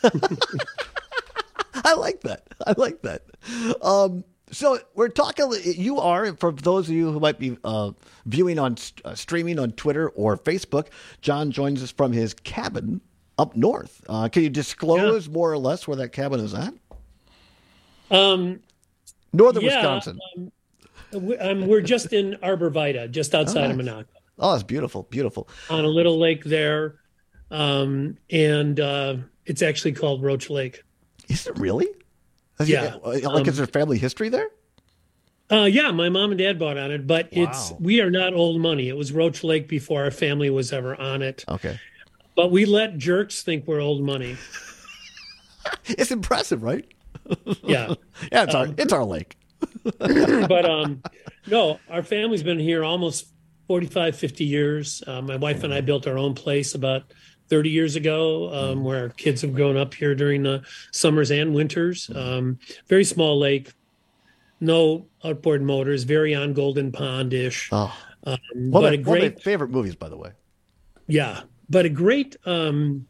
I like that. I like that. Um, so we're talking. You are, for those of you who might be uh, viewing on uh, streaming on Twitter or Facebook. John joins us from his cabin up north. Uh, can you disclose yeah. more or less where that cabin is at? Um, Northern yeah, Wisconsin. Um, we, um, we're just in Arbor Vitae, just outside oh, nice. of Monaco. Oh, it's beautiful, beautiful. On a little lake there, um, and uh, it's actually called Roach Lake. Is it really? Is yeah. It, like, um, is there family history there? Uh, yeah, my mom and dad bought on it, but wow. it's we are not old money. It was Roach Lake before our family was ever on it. Okay. But we let jerks think we're old money. It's impressive, right? Yeah. yeah, it's um, our it's our lake. But um, no, our family's been here almost forty-five, fifty years. Uh, my wife and I built our own place about thirty years ago, um, where our kids have grown up here during the summers and winters. Um, very small lake. No outboard motors, very on Golden Pond-ish. Oh. Um, one, but of a my, one great, of my favorite movies, by the way. Yeah, but a great... Um,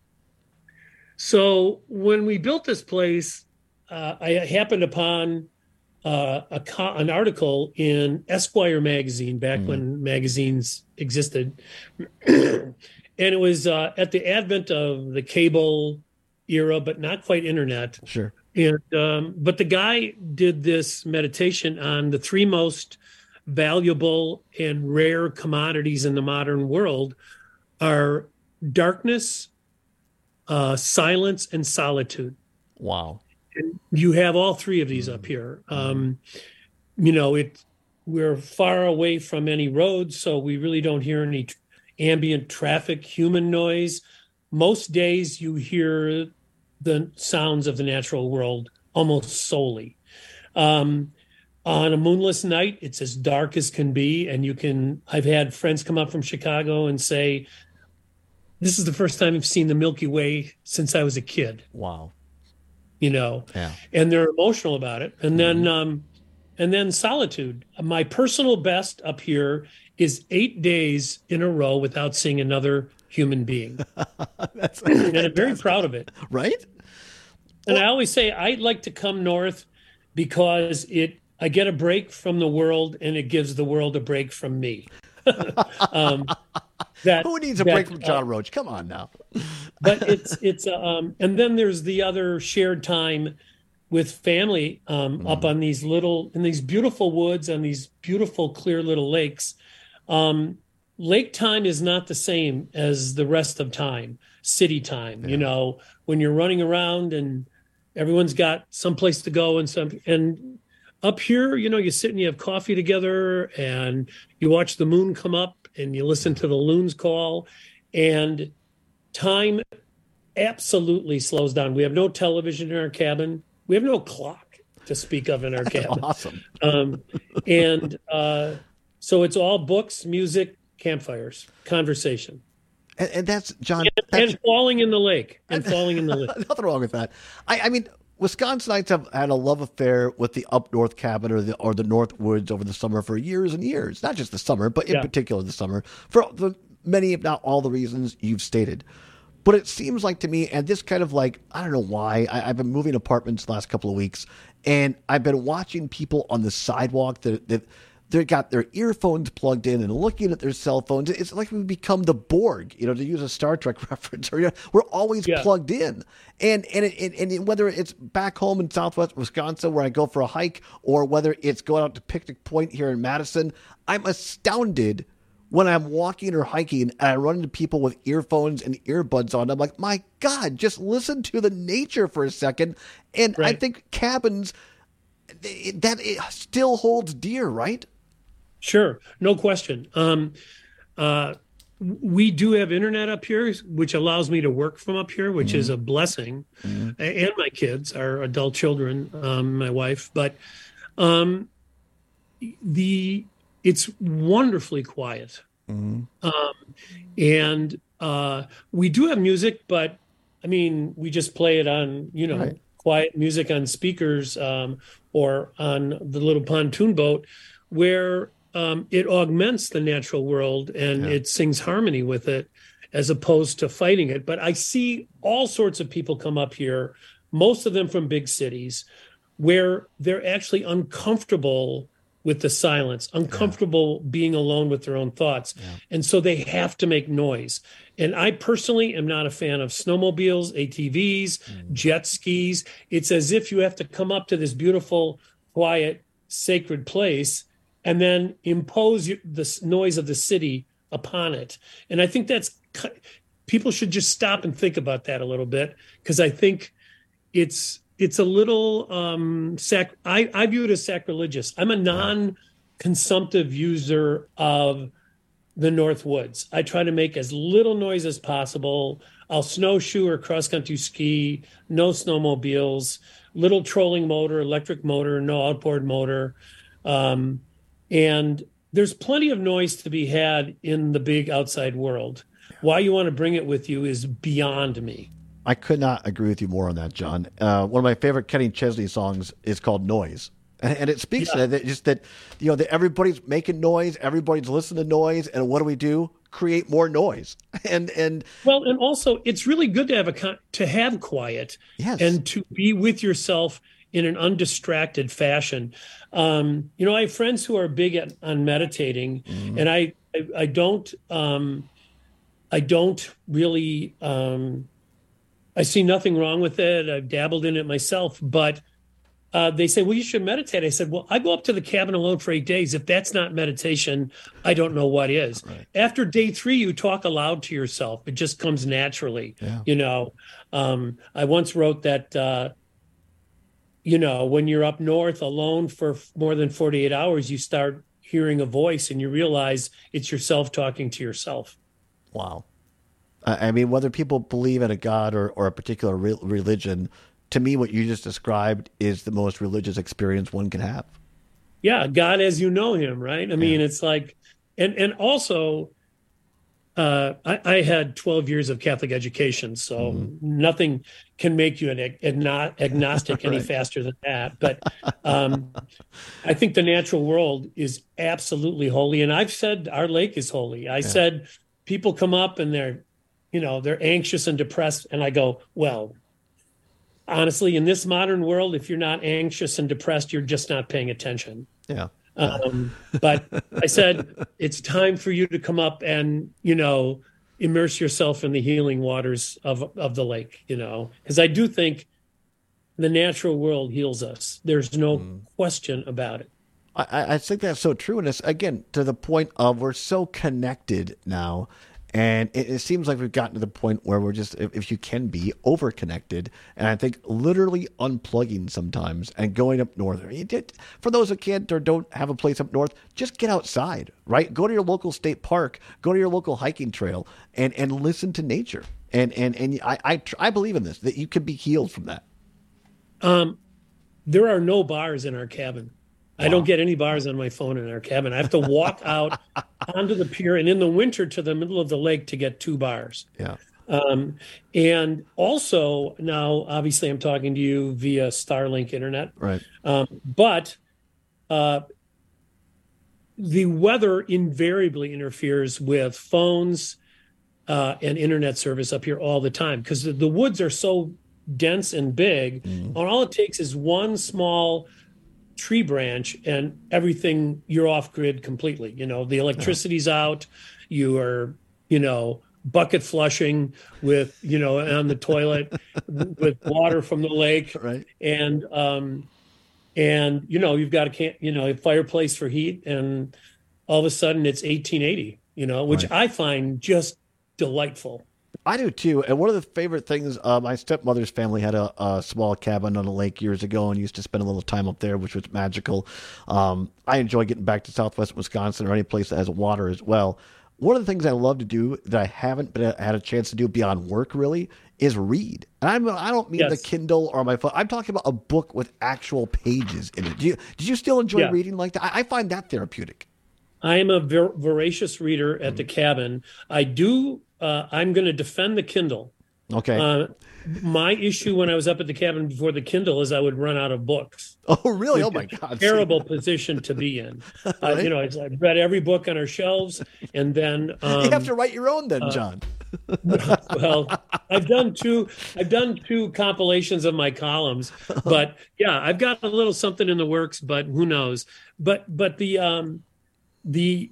so when we built this place, uh, I happened upon uh, a co- an article in Esquire magazine, back mm. when magazines existed. And it was uh, at the advent of the cable era, but not quite internet. Sure. And um, but the guy did this meditation on the three most valuable and rare commodities in the modern world are darkness, uh, silence, and solitude. Wow! And you have all three of these up here. Um, you know, it we're far away from any roads, so we really don't hear any t- ambient traffic, human noise. Most days you hear the sounds of the natural world almost solely. Um, on a moonless night, it's as dark as can be. And you can, I've had friends come up from Chicago and say, this is the first time I've seen the Milky Way since I was a kid. Wow. You know, yeah. And they're emotional about it. And mm-hmm. then, um, and then solitude. My personal best up here is eight days in a row without seeing another human being. That's and I'm very proud of it. Right? And well, I always say I'd like to come north because it I get a break from the world and it gives the world a break from me. um, that, Who needs a that, break from John uh, Roach? Come on now. But it's it's uh, um, and then there's the other shared time with family um, mm. up on these little in these beautiful woods on these beautiful clear little lakes. Um, lake time is not the same as the rest of time, city time. Yeah. You know, when you're running around and everyone's got someplace to go and some and up here, you know, you sit and you have coffee together and you watch the moon come up and you listen to the loons call, and time absolutely slows down. We have no television in our cabin. We have no clock to speak of in our cabin. Awesome. Um, and uh, so it's all books, music, campfires, conversation. And, and that's, John. And, that's, and falling in the lake. And falling in the lake. Nothing wrong with that. I, I mean, Wisconsinites have had a love affair with the up north cabin or the or the north woods over the summer for years and years. Not just the summer, but in yeah. particular the summer, for the many, if not all, the reasons you've stated. But it seems like to me, and this kind of like, I don't know why, I, I've been moving apartments the last couple of weeks, and I've been watching people on the sidewalk that that they've got their earphones plugged in and looking at their cell phones. It's like we've become the Borg, you know, to use a Star Trek reference. Or, you know, we're always yeah. plugged in. And and, it, and and whether it's back home in southwest Wisconsin where I go for a hike, or whether it's going out to Picnic Point here in Madison, I'm astounded when I'm walking or hiking and I run into people with earphones and earbuds on. I'm like, my God, just listen to the nature for a second. And right. I think cabins, that it still holds dear, right? Sure. No question. Um, uh, we do have internet up here, which allows me to work from up here, which mm-hmm. is a blessing. Mm-hmm. And my kids, our adult children, um, my wife. But um, the it's wonderfully quiet. Mm-hmm. Um, and uh, we do have music, but I mean, we just play it on, you know, right. quiet music on speakers um, or on the little pontoon boat where um, it augments the natural world and yeah. it sings harmony with it as opposed to fighting it. But I see all sorts of people come up here, most of them from big cities, where they're actually uncomfortable with the silence, uncomfortable yeah. being alone with their own thoughts. Yeah. And so they have to make noise. And I personally am not a fan of snowmobiles, A T Vs, mm. jet skis. It's as if you have to come up to this beautiful, quiet, sacred place and then impose the noise of the city upon it. And I think that's, people should just stop and think about that a little bit, because I think it's it's a little, um, sac- I, I view it as sacrilegious. I'm a non-consumptive user of the North Woods. I try to make as little noise as possible. I'll snowshoe or cross-country ski, no snowmobiles, little trolling motor, electric motor, no outboard motor. Um, and there's plenty of noise to be had in the big outside world. Why you want to bring it with you is beyond me. I could not agree with you more on that, John. Uh, one of my favorite Kenny Chesney songs is called Noise. And, and it speaks yeah. to that, just that, you know, that everybody's making noise, everybody's listening to noise, and what do we do? Create more noise. And and well, and also it's really good to have a to have quiet, yes. and to be with yourself in an undistracted fashion. Um, you know, I have friends who are big at, on meditating, mm-hmm. and I I, I don't um, I don't really um, I see nothing wrong with it. I've dabbled in it myself, but uh, they say, well, you should meditate. I said, well, I go up to the cabin alone for eight days. If that's not meditation, I don't know what is. Right. After day three, you talk aloud to yourself. It just comes naturally. Yeah. You know, um, I once wrote that, uh, you know, when you're up north alone for more than forty-eight hours, you start hearing a voice and you realize it's yourself talking to yourself. Wow. I mean, whether people believe in a God or, or a particular re- religion, to me, what you just described is the most religious experience one can have. Yeah, God as you know him, right? I mean, yeah. it's like, and and also, uh, I, I had twelve years of Catholic education, so mm-hmm. nothing can make you an ag- agnostic right. any faster than that. But um, I think the natural world is absolutely holy. And I've said our lake is holy. I yeah. said people come up and they're, you know, they're anxious and depressed. And I go, well, honestly, in this modern world, if you're not anxious and depressed, you're just not paying attention. Yeah. Um, but I said, it's time for you to come up and, you know, immerse yourself in the healing waters of, of the lake, you know, because I do think the natural world heals us. There's no mm. question about it. I, I think that's so true. And it's, again, to the point of we're so connected now. And it, it seems like we've gotten to the point where we're just, if, if you can be, over-connected. And I think literally unplugging sometimes and going up north. For those who can't or don't have a place up north, just get outside, right? Go to your local state park, go to your local hiking trail, and, and listen to nature. And and and I, I I believe in this, that you can be healed from that. Um, there are no bars in our cabin. Wow. I don't get any bars on my phone in our cabin. I have to walk out onto the pier and in the winter to the middle of the lake to get two bars. Yeah. Um, and also now, obviously, I'm talking to you via Starlink internet. Right. Um, but uh, the weather invariably interferes with phones uh, and internet service up here all the time because the, the woods are so dense and big. Mm. And all it takes is one small tree branch and everything, you're off grid completely. You know, the electricity's out, you are, you know, bucket flushing with, you know, on the toilet with water from the lake. Right. And, um, and, you know, you've got a can, you know, a fireplace for heat and all of a sudden it's eighteen eighty, you know, which right. I find just delightful. I do too. And one of the favorite things, uh, my stepmother's family had a, a small cabin on a lake years ago and used to spend a little time up there, which was magical. Um, I enjoy getting back to Southwest Wisconsin or any place that has water as well. One of the things I love to do that I haven't been had a chance to do beyond work really is read. And I'm, I don't mean yes. the Kindle or my phone. I'm talking about a book with actual pages in it. Do you, did you still enjoy yeah. reading like that? I, I find that therapeutic. I am a ver- voracious reader at mm. the cabin. I do. Uh, I'm going to defend the Kindle. Okay. Uh, my issue when I was up at the cabin before the Kindle is I would run out of books. Oh, really? Oh, my God. Terrible position to be in. Right? Uh, you know, I, I read every book on our shelves, and then um, you have to write your own, then, uh, John. Well, I've done two. I've done two compilations of my columns, but yeah, I've got a little something in the works. But who knows? But but the um, the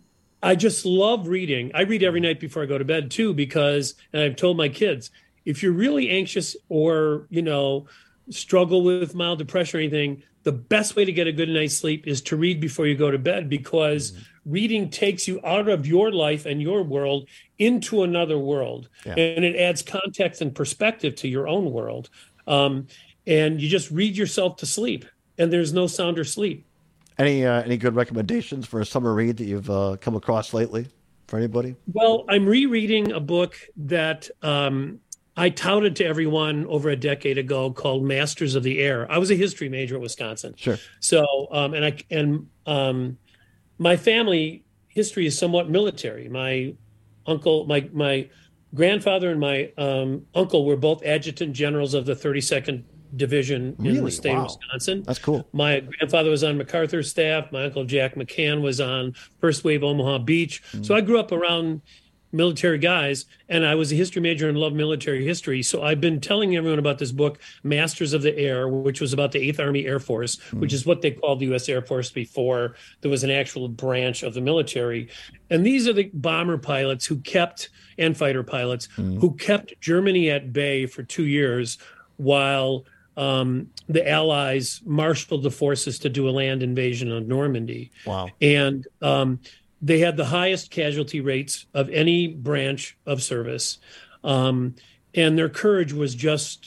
I just love reading. I read every night before I go to bed too, because, and I've told my kids, if you're really anxious or, you know, struggle with mild depression or anything, the best way to get a good night's sleep is to read before you go to bed, because mm-hmm. reading takes you out of your life and your world into another world. Yeah. And it adds context and perspective to your own world. Um, and you just read yourself to sleep, and there's no sounder sleep. Any uh, any good recommendations for a summer read that you've uh, come across lately for anybody? Well, I'm rereading a book that um, I touted to everyone over a decade ago called Masters of the Air. I was a history major at Wisconsin. Sure. So, um, and I and um, my family history is somewhat military. My uncle, my my grandfather, and my um, uncle were both adjutant generals of the thirty-second Division in really? the state wow. of Wisconsin. That's cool. My grandfather was on MacArthur's staff. My uncle Jack McCann was on First Wave Omaha Beach. Mm. So I grew up around military guys, and I was a history major and loved military history. So I've been telling everyone about this book, Masters of the Air, which was about the eighth Army Air Force, mm. which is what they called the U S Air Force before there was an actual branch of the military. And these are the bomber pilots who kept, and fighter pilots, mm. who kept Germany at bay for two years while Um, the Allies marshaled the forces to do a land invasion on Normandy. Wow. And um, they had the highest casualty rates of any branch of service. Um, and their courage was just,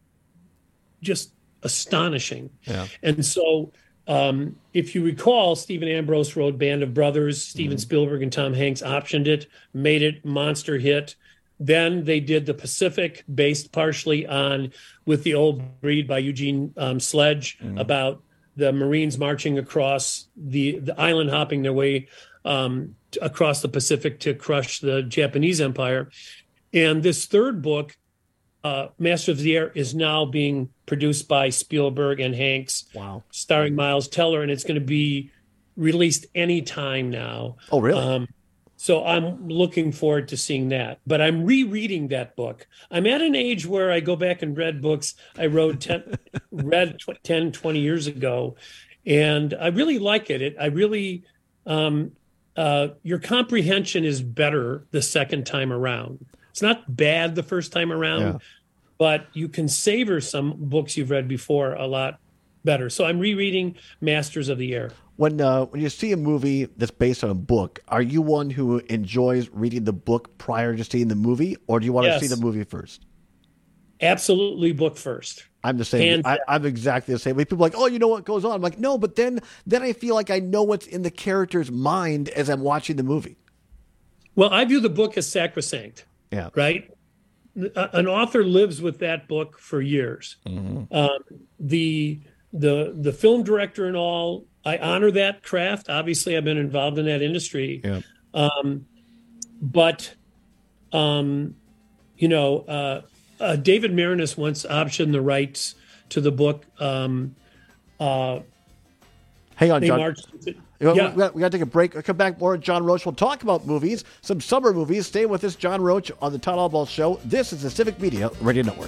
just astonishing. Yeah. And so um, if you recall, Stephen Ambrose wrote Band of Brothers. Steven mm-hmm. Spielberg and Tom Hanks optioned it, made it monster hit. Then they did The Pacific, based partially on With the Old Breed by Eugene um, Sledge, mm. about the Marines marching across the, the island, hopping their way um, t- across the Pacific to crush the Japanese Empire. And this third book, uh, Master of the Air, is now being produced by Spielberg and Hanks, wow. starring Miles Teller, and it's going to be released any time now. Oh, really? Um, So I'm looking forward to seeing that. But I'm rereading that book. I'm at an age where I go back and read books I wrote ten, read ten, twenty years ago. And I really like it. It I really, um, uh, your comprehension is better the second time around. It's not bad the first time around, yeah. but you can savor some books you've read before a lot better. So I'm rereading Masters of the Air. When uh, when you see a movie that's based on a book, are you one who enjoys reading the book prior to seeing the movie, or do you want Yes. to see the movie first? Absolutely, book first. I'm the same. I, I'm exactly the same way. People are like, oh, you know what goes on? I'm like, no, but then then I feel like I know what's in the character's mind as I'm watching the movie. Well, I view the book as sacrosanct. Yeah. Right? An author lives with that book for years. Mm-hmm. Um, the the the film director and all, I honor that craft. Obviously, I've been involved in that industry. Yeah. Um, but, um, you know, uh, uh, David Marinus once optioned the rights to the book. Um, uh, Hang on, they John. marched- We Yeah. got, we got to take a break. We'll come back more. John Roach will talk about movies, some summer movies. Stay with us, John Roach, on the Todd Albaugh Show. This is the Civic Media Radio Network.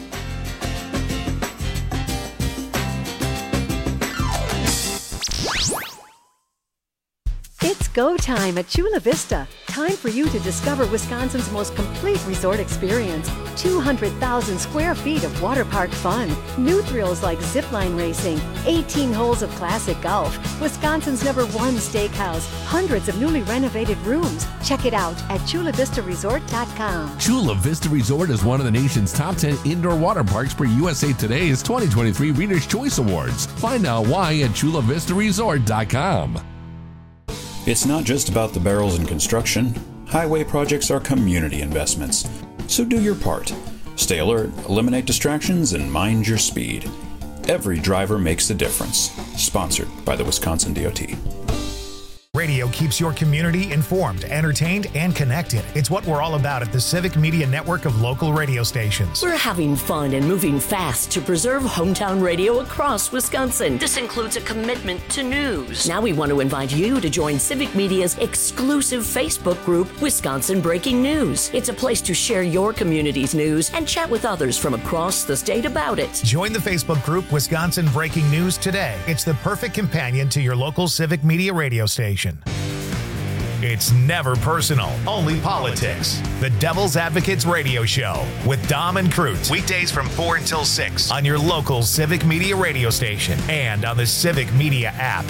It's go time at Chula Vista. Time for you to discover Wisconsin's most complete resort experience. two hundred thousand square feet of water park fun. New thrills like zipline racing. eighteen holes of classic golf. Wisconsin's number one steakhouse. Hundreds of newly renovated rooms. Check it out at chula vista resort dot com. Chula Vista Resort is one of the nation's top ten indoor water parks per U S A Today's twenty twenty-three Reader's Choice Awards. Find out why at chula vista resort dot com. It's not just about the barrels in construction. Highway projects are community investments. So do your part. Stay alert, eliminate distractions, and mind your speed. Every driver makes a difference. Sponsored by the Wisconsin D O T. Radio keeps your community informed, entertained, and connected. It's what we're all about at the Civic Media Network of local radio stations. We're having fun and moving fast to preserve hometown radio across Wisconsin. This includes a commitment to news. Now we want to invite you to join Civic Media's exclusive Facebook group, Wisconsin Breaking News. It's a place to share your community's news and chat with others from across the state about it. Join the Facebook group Wisconsin Breaking News today. It's the perfect companion to your local Civic Media radio station. It's never personal, only politics. The Devil's Advocates Radio Show with Dom and Cruz. Weekdays from four until six on your local Civic Media radio station and on the Civic Media app.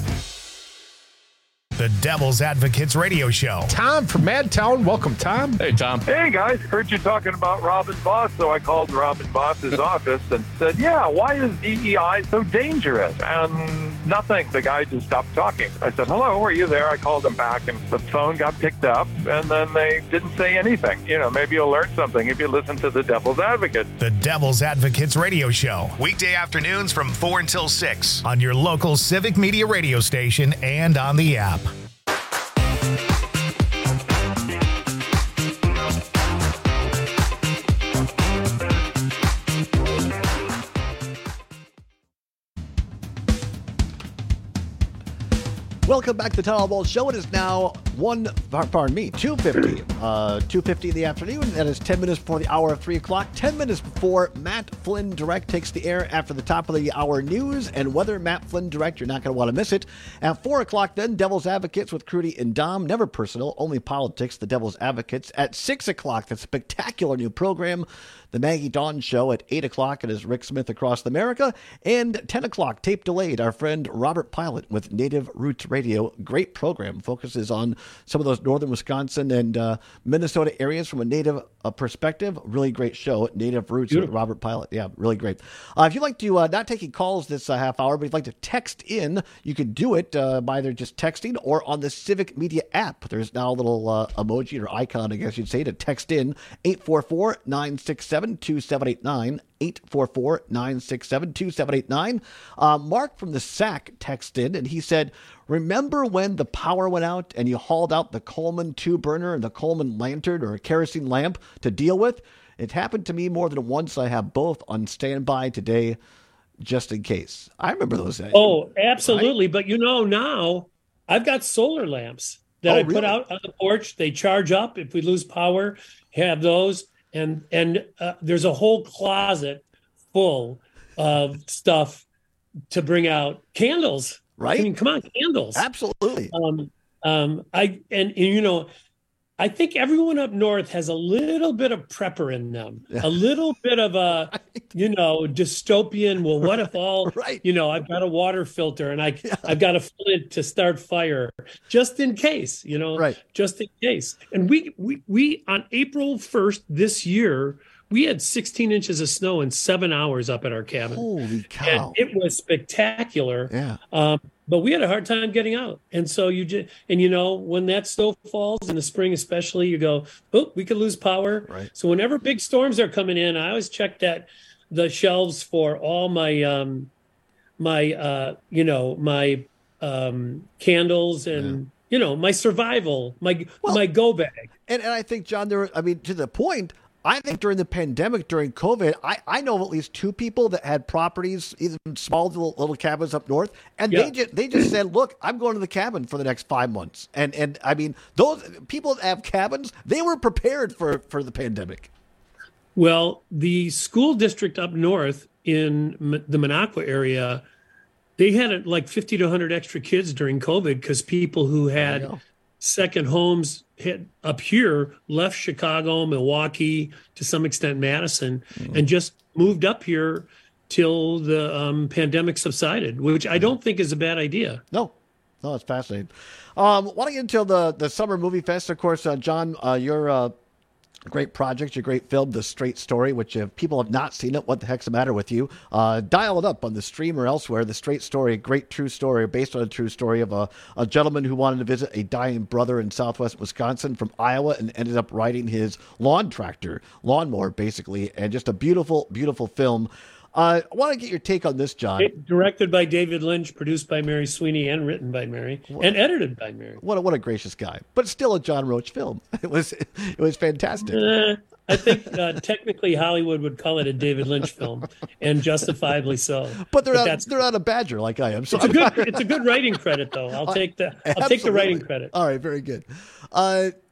The Devil's Advocates Radio Show. Tom from Madtown. Welcome, Tom. Hey, Tom. Hey, guys. Heard you talking about Robin Voss, so I called Robin Voss's office and said, yeah, why is D E I so dangerous? And nothing. The guy just stopped talking. I said, hello, are you there? I called him back, and the phone got picked up, and then they didn't say anything. You know, maybe you'll learn something if you listen to the Devil's Advocate. The Devil's Advocates Radio Show. Weekday afternoons from four until six on your local Civic Media radio station and on the app. Welcome back to the Todd Ball Show. It is now one, pardon me, two fifty. Uh, two fifty in the afternoon. That is ten minutes before the hour of three o'clock. ten minutes before Matt Flynn Direct takes the air after the top of the hour news and weather. Matt Flynn Direct, you're not going to want to miss it. At four o'clock then, Devil's Advocates with Crudy and Dom. Never personal, only politics, the Devil's Advocates. At six o'clock, that spectacular new program, The Maggie Dawn Show. At eight o'clock, it is Rick Smith Across America. And ten o'clock, tape delayed, our friend Robert Pilot with Native Roots Radio. Great program. Focuses on some of those northern Wisconsin and uh, Minnesota areas from a Native uh, perspective. Really great show, Native Roots Beautiful. With Robert Pilot. Yeah, really great. Uh, if you'd like to, uh, not taking calls this uh, half hour, but if you'd like to text in, you can do it uh, by either just texting or on the Civic Media app. There's now a little uh, emoji or icon, I guess you'd say, to text in eight four four, nine six seven, two seven eight nine. eight four four, nine six seven, two seven eight nine. Uh, Mark from the S A C texted in, and he said, remember when the power went out and you hauled out the Coleman two-burner and the Coleman lantern or a kerosene lamp to deal with? It happened to me more than once. I have both on standby today just in case. I remember those days. Oh, absolutely. Right? But you know, now I've got solar lamps that oh, I put really? out on the porch. They charge up if we lose power, have those. And and uh, there's a whole closet full of stuff to bring out. Candles, right? I mean, come on, candles. Absolutely. Um, um, I and, and you know, I think everyone up north has a little bit of prepper in them, yeah. a little bit of a, you know, dystopian. Well, what if all, right. you know, I've got a water filter and I, yeah. I've got a flint to start fire just in case, you know, right. just in case. And we, we, we, on April first this year, we had sixteen inches of snow in seven hours up at our cabin. Holy cow. And it was spectacular. Yeah. Um, but we had a hard time getting out. And so you just, and you know, when that snow falls in the spring, especially, you go, oh, we could lose power. Right. So whenever big storms are coming in, I always check that the shelves for all my, um, my, uh, you know, my, um, candles and, yeah. you know, my survival, my, well, my go bag. And, and I think, John, there, I mean, to the point, I think during the pandemic, during COVID, I, I know of at least two people that had properties, even small little, little cabins up north, and yeah. they just they just said, "Look, I'm going to the cabin for the next five months." And and I mean, those people that have cabins, they were prepared for, for the pandemic. Well, the school district up north in M- the Minocqua area, they had like fifty to one hundred extra kids during COVID because people who had second homes hit up here left Chicago, Milwaukee, to some extent Madison, mm. and just moved up here till the um, pandemic subsided, which I don't think is a bad idea. No, no, it's fascinating. Um, want to get into the, the Summer Movie Fest, of course, uh, John, uh, you're uh, great project, your great film, The Straight Story, which if people have not seen it, what the heck's the matter with you? Uh, dial it up on the stream or elsewhere. The Straight Story, a great true story based on a true story of a, a gentleman who wanted to visit a dying brother in southwest Wisconsin from Iowa and ended up riding his lawn tractor, lawnmower, basically, and just a beautiful, beautiful film. Uh, I want to get your take on this, John. It, directed by David Lynch, produced by Mary Sweeney, and written by Mary, what, and edited by Mary. What a, what a gracious guy! But still a John Roach film. It was it was fantastic. Uh, I think uh, technically Hollywood would call it a David Lynch film, and justifiably so. But they're but not they're not a badger like I am. So it's a good it's a good writing credit though. I'll take the I'll Absolutely. take the writing credit. All right, very good. Uh,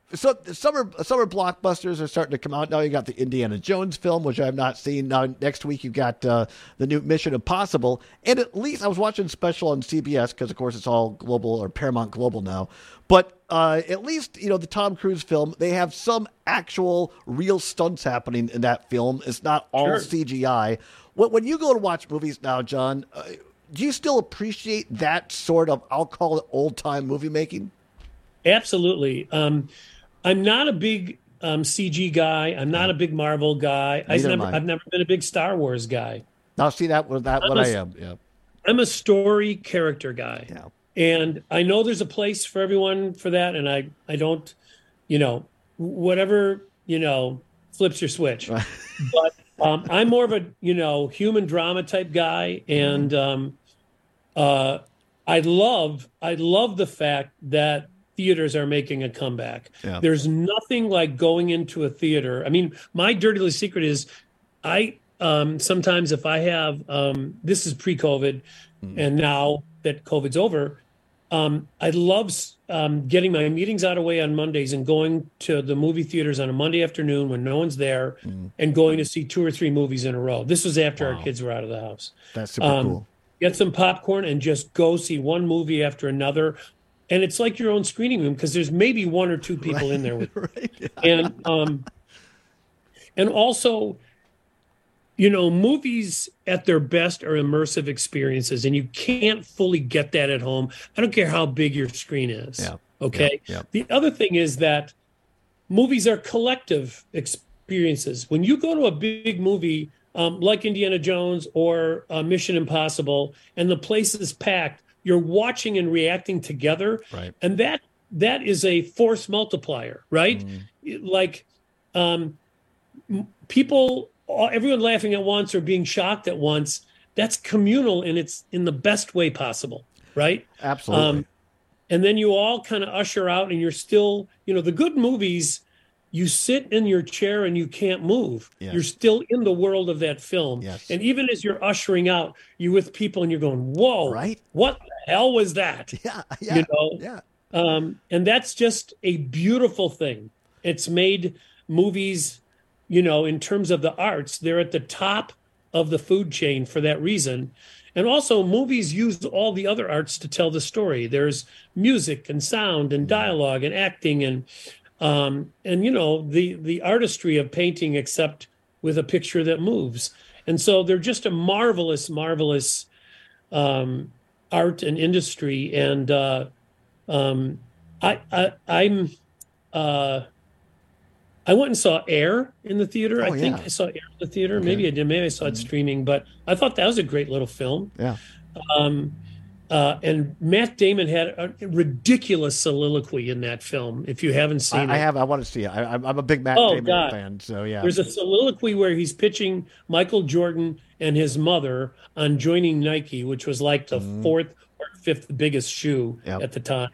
So the summer summer blockbusters are starting to come out now. You got the Indiana Jones film, which I've not seen. Now next week you got uh, the new Mission Impossible, and at least I was watching special on C B S because of course it's all global or Paramount Global now. But uh, at least you know the Tom Cruise film, they have some actual real stunts happening in that film. It's not all Sure. C G I. When, when you go to watch movies now, John, uh, do you still appreciate that sort of, I'll call it old time movie making? Absolutely. Um, I'm not a big um, C G guy. I'm not a big Marvel guy. I've Neither am never, I. I've never been a big Star Wars guy. Now, see that was that I'm what a- I am. Yeah. I'm a story character guy. Yeah. And I know there's a place for everyone for that. And I, I don't, you know, whatever, you know, flips your switch. But um, I'm more of a, you know, human drama type guy. And um, uh, I love, I love the fact that theaters are making a comeback. Yeah. There's nothing like going into a theater. I mean, my dirty little secret is I um, sometimes if I have, um, this is pre-COVID and now that COVID's over, um, I love um, getting my meetings out of the way on Mondays and going to the movie theaters on a Monday afternoon when no one's there and going to see two or three movies in a row. This was after our kids were out of the house. That's super Um, cool. Get some popcorn and just go see one movie after another. And it's like your own screening room because there's maybe one or two people in there with you. And um and also, you know, movies at their best are immersive experiences, and you can't fully get that at home. I don't care how big your screen is. Yeah. Okay. Yeah. Yeah. The other thing is that movies are collective experiences. When you go to a big movie um, like Indiana Jones or uh, Mission Impossible, and the place is packed, you're watching and reacting together, right? And that that is a force multiplier, right? Like um, m- people, everyone laughing at once or being shocked at once. That's communal, and it's in the best way possible, right? Absolutely. Um, and then you all kind of usher out, and you're still, you know, the good movies. You sit in your chair and you can't move. Yes. You're still in the world of that film. Yes. And even as you're ushering out, you're with people and you're going, whoa, right? What the hell was that? Yeah, yeah, you know? yeah. Um, and that's just a beautiful thing. It's made movies, you know, in terms of the arts, they're at the top of the food chain for that reason. And also movies use all the other arts to tell the story. There's music and sound and dialogue and acting and Um, and, you know, the, the artistry of painting, except with a picture that moves. And so they're just a marvelous, marvelous um, art and industry. And uh, um, I, I, I'm, uh, I went and saw Air in the theater. Oh, I think yeah. I saw Air in the theater. Okay. Maybe I did. Maybe I saw it streaming. But I thought that was a great little film. Yeah. Um, Uh, and Matt Damon had a ridiculous soliloquy in that film. If you haven't seen I, it, I have. I want to see it. I, I'm I'm a big Matt Oh, Damon God. fan. So yeah. There's a soliloquy where he's pitching Michael Jordan and his mother on joining Nike, which was like the fourth or fifth biggest shoe Yep. at the time.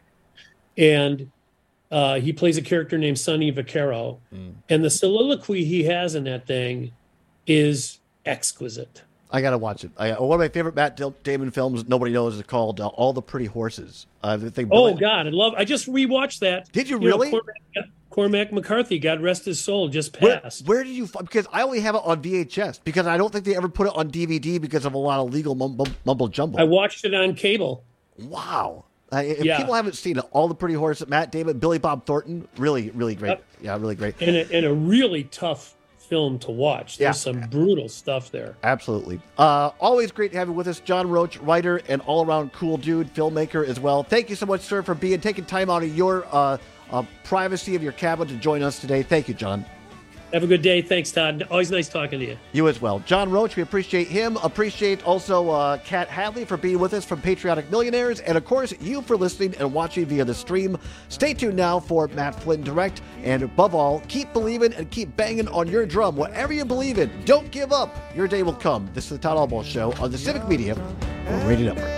And uh, he plays a character named Sonny Vaccaro. And the soliloquy he has in that thing is exquisite. I gotta watch it. I, one of my favorite Matt Damon films, nobody knows, is called uh, All the Pretty Horses. Uh, the thing. Oh God, I love. I just rewatched that. Did you know, really? Cormac, Cormac McCarthy, God rest his soul, just Where, passed. where did you? find? Because I only have it on V H S because I don't think they ever put it on D V D because of a lot of legal mumble, mumble jumble. I watched it on cable. Wow. Uh, if Yeah. people haven't seen it, All the Pretty Horses, Matt Damon, Billy Bob Thornton, really, really great. Yep. Yeah, really great. And a, and a really tough film to watch. There's Yeah. some brutal stuff there. Absolutely. Uh, always great to have you with us, John Roach, writer and all-around cool dude, filmmaker as well. Thank you so much, sir, for being taking time out of your uh, uh, privacy of your cabin to join us today. Thank you, John. Have a good day. Thanks, Todd. Always nice talking to you. You as well. John Roach, we appreciate him. Appreciate also uh, Kat Hadley for being with us from Patriotic Millionaires. And, of course, you for listening and watching via the stream. Stay tuned now for Matt Flynn Direct. And, above all, keep believing and keep banging on your drum. Whatever you believe in, don't give up. Your day will come. This is the Todd Albaugh Show on the Civic Media or Radio Network.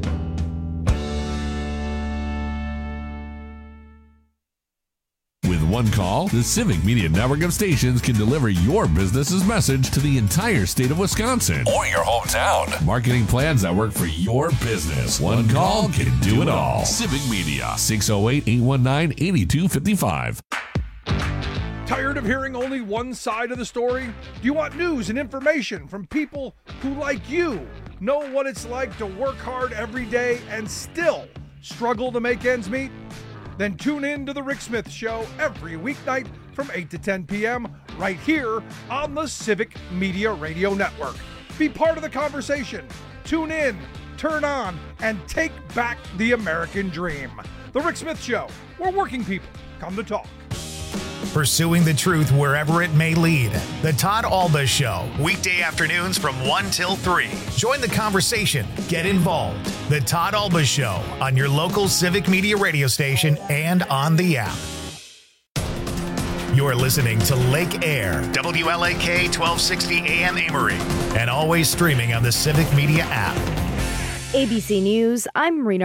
With one call, the Civic Media Network of stations can deliver your business's message to the entire state of Wisconsin or your hometown. Marketing plans that work for your business. One call can do it all. Civic Media, six oh eight, eight one nine, eight two five five. Tired of hearing only one side of the story? Do you want news and information from people who, like you, know what it's like to work hard every day and still struggle to make ends meet? Then tune in to The Rick Smith Show every weeknight from eight to ten p.m. right here on the Civic Media Radio Network. Be part of the conversation. Tune in, turn on, and take back the American dream. The Rick Smith Show, where working people come to talk. Pursuing the truth wherever it may lead. The Todd Alba Show, weekday afternoons from one till three. Join the conversation. Get involved. The Todd Alba Show on your local Civic Media radio station and on the app. You're listening to Lake Air, W L A K twelve sixty A M Amory, and always streaming on the Civic Media app. A B C News, I'm Marina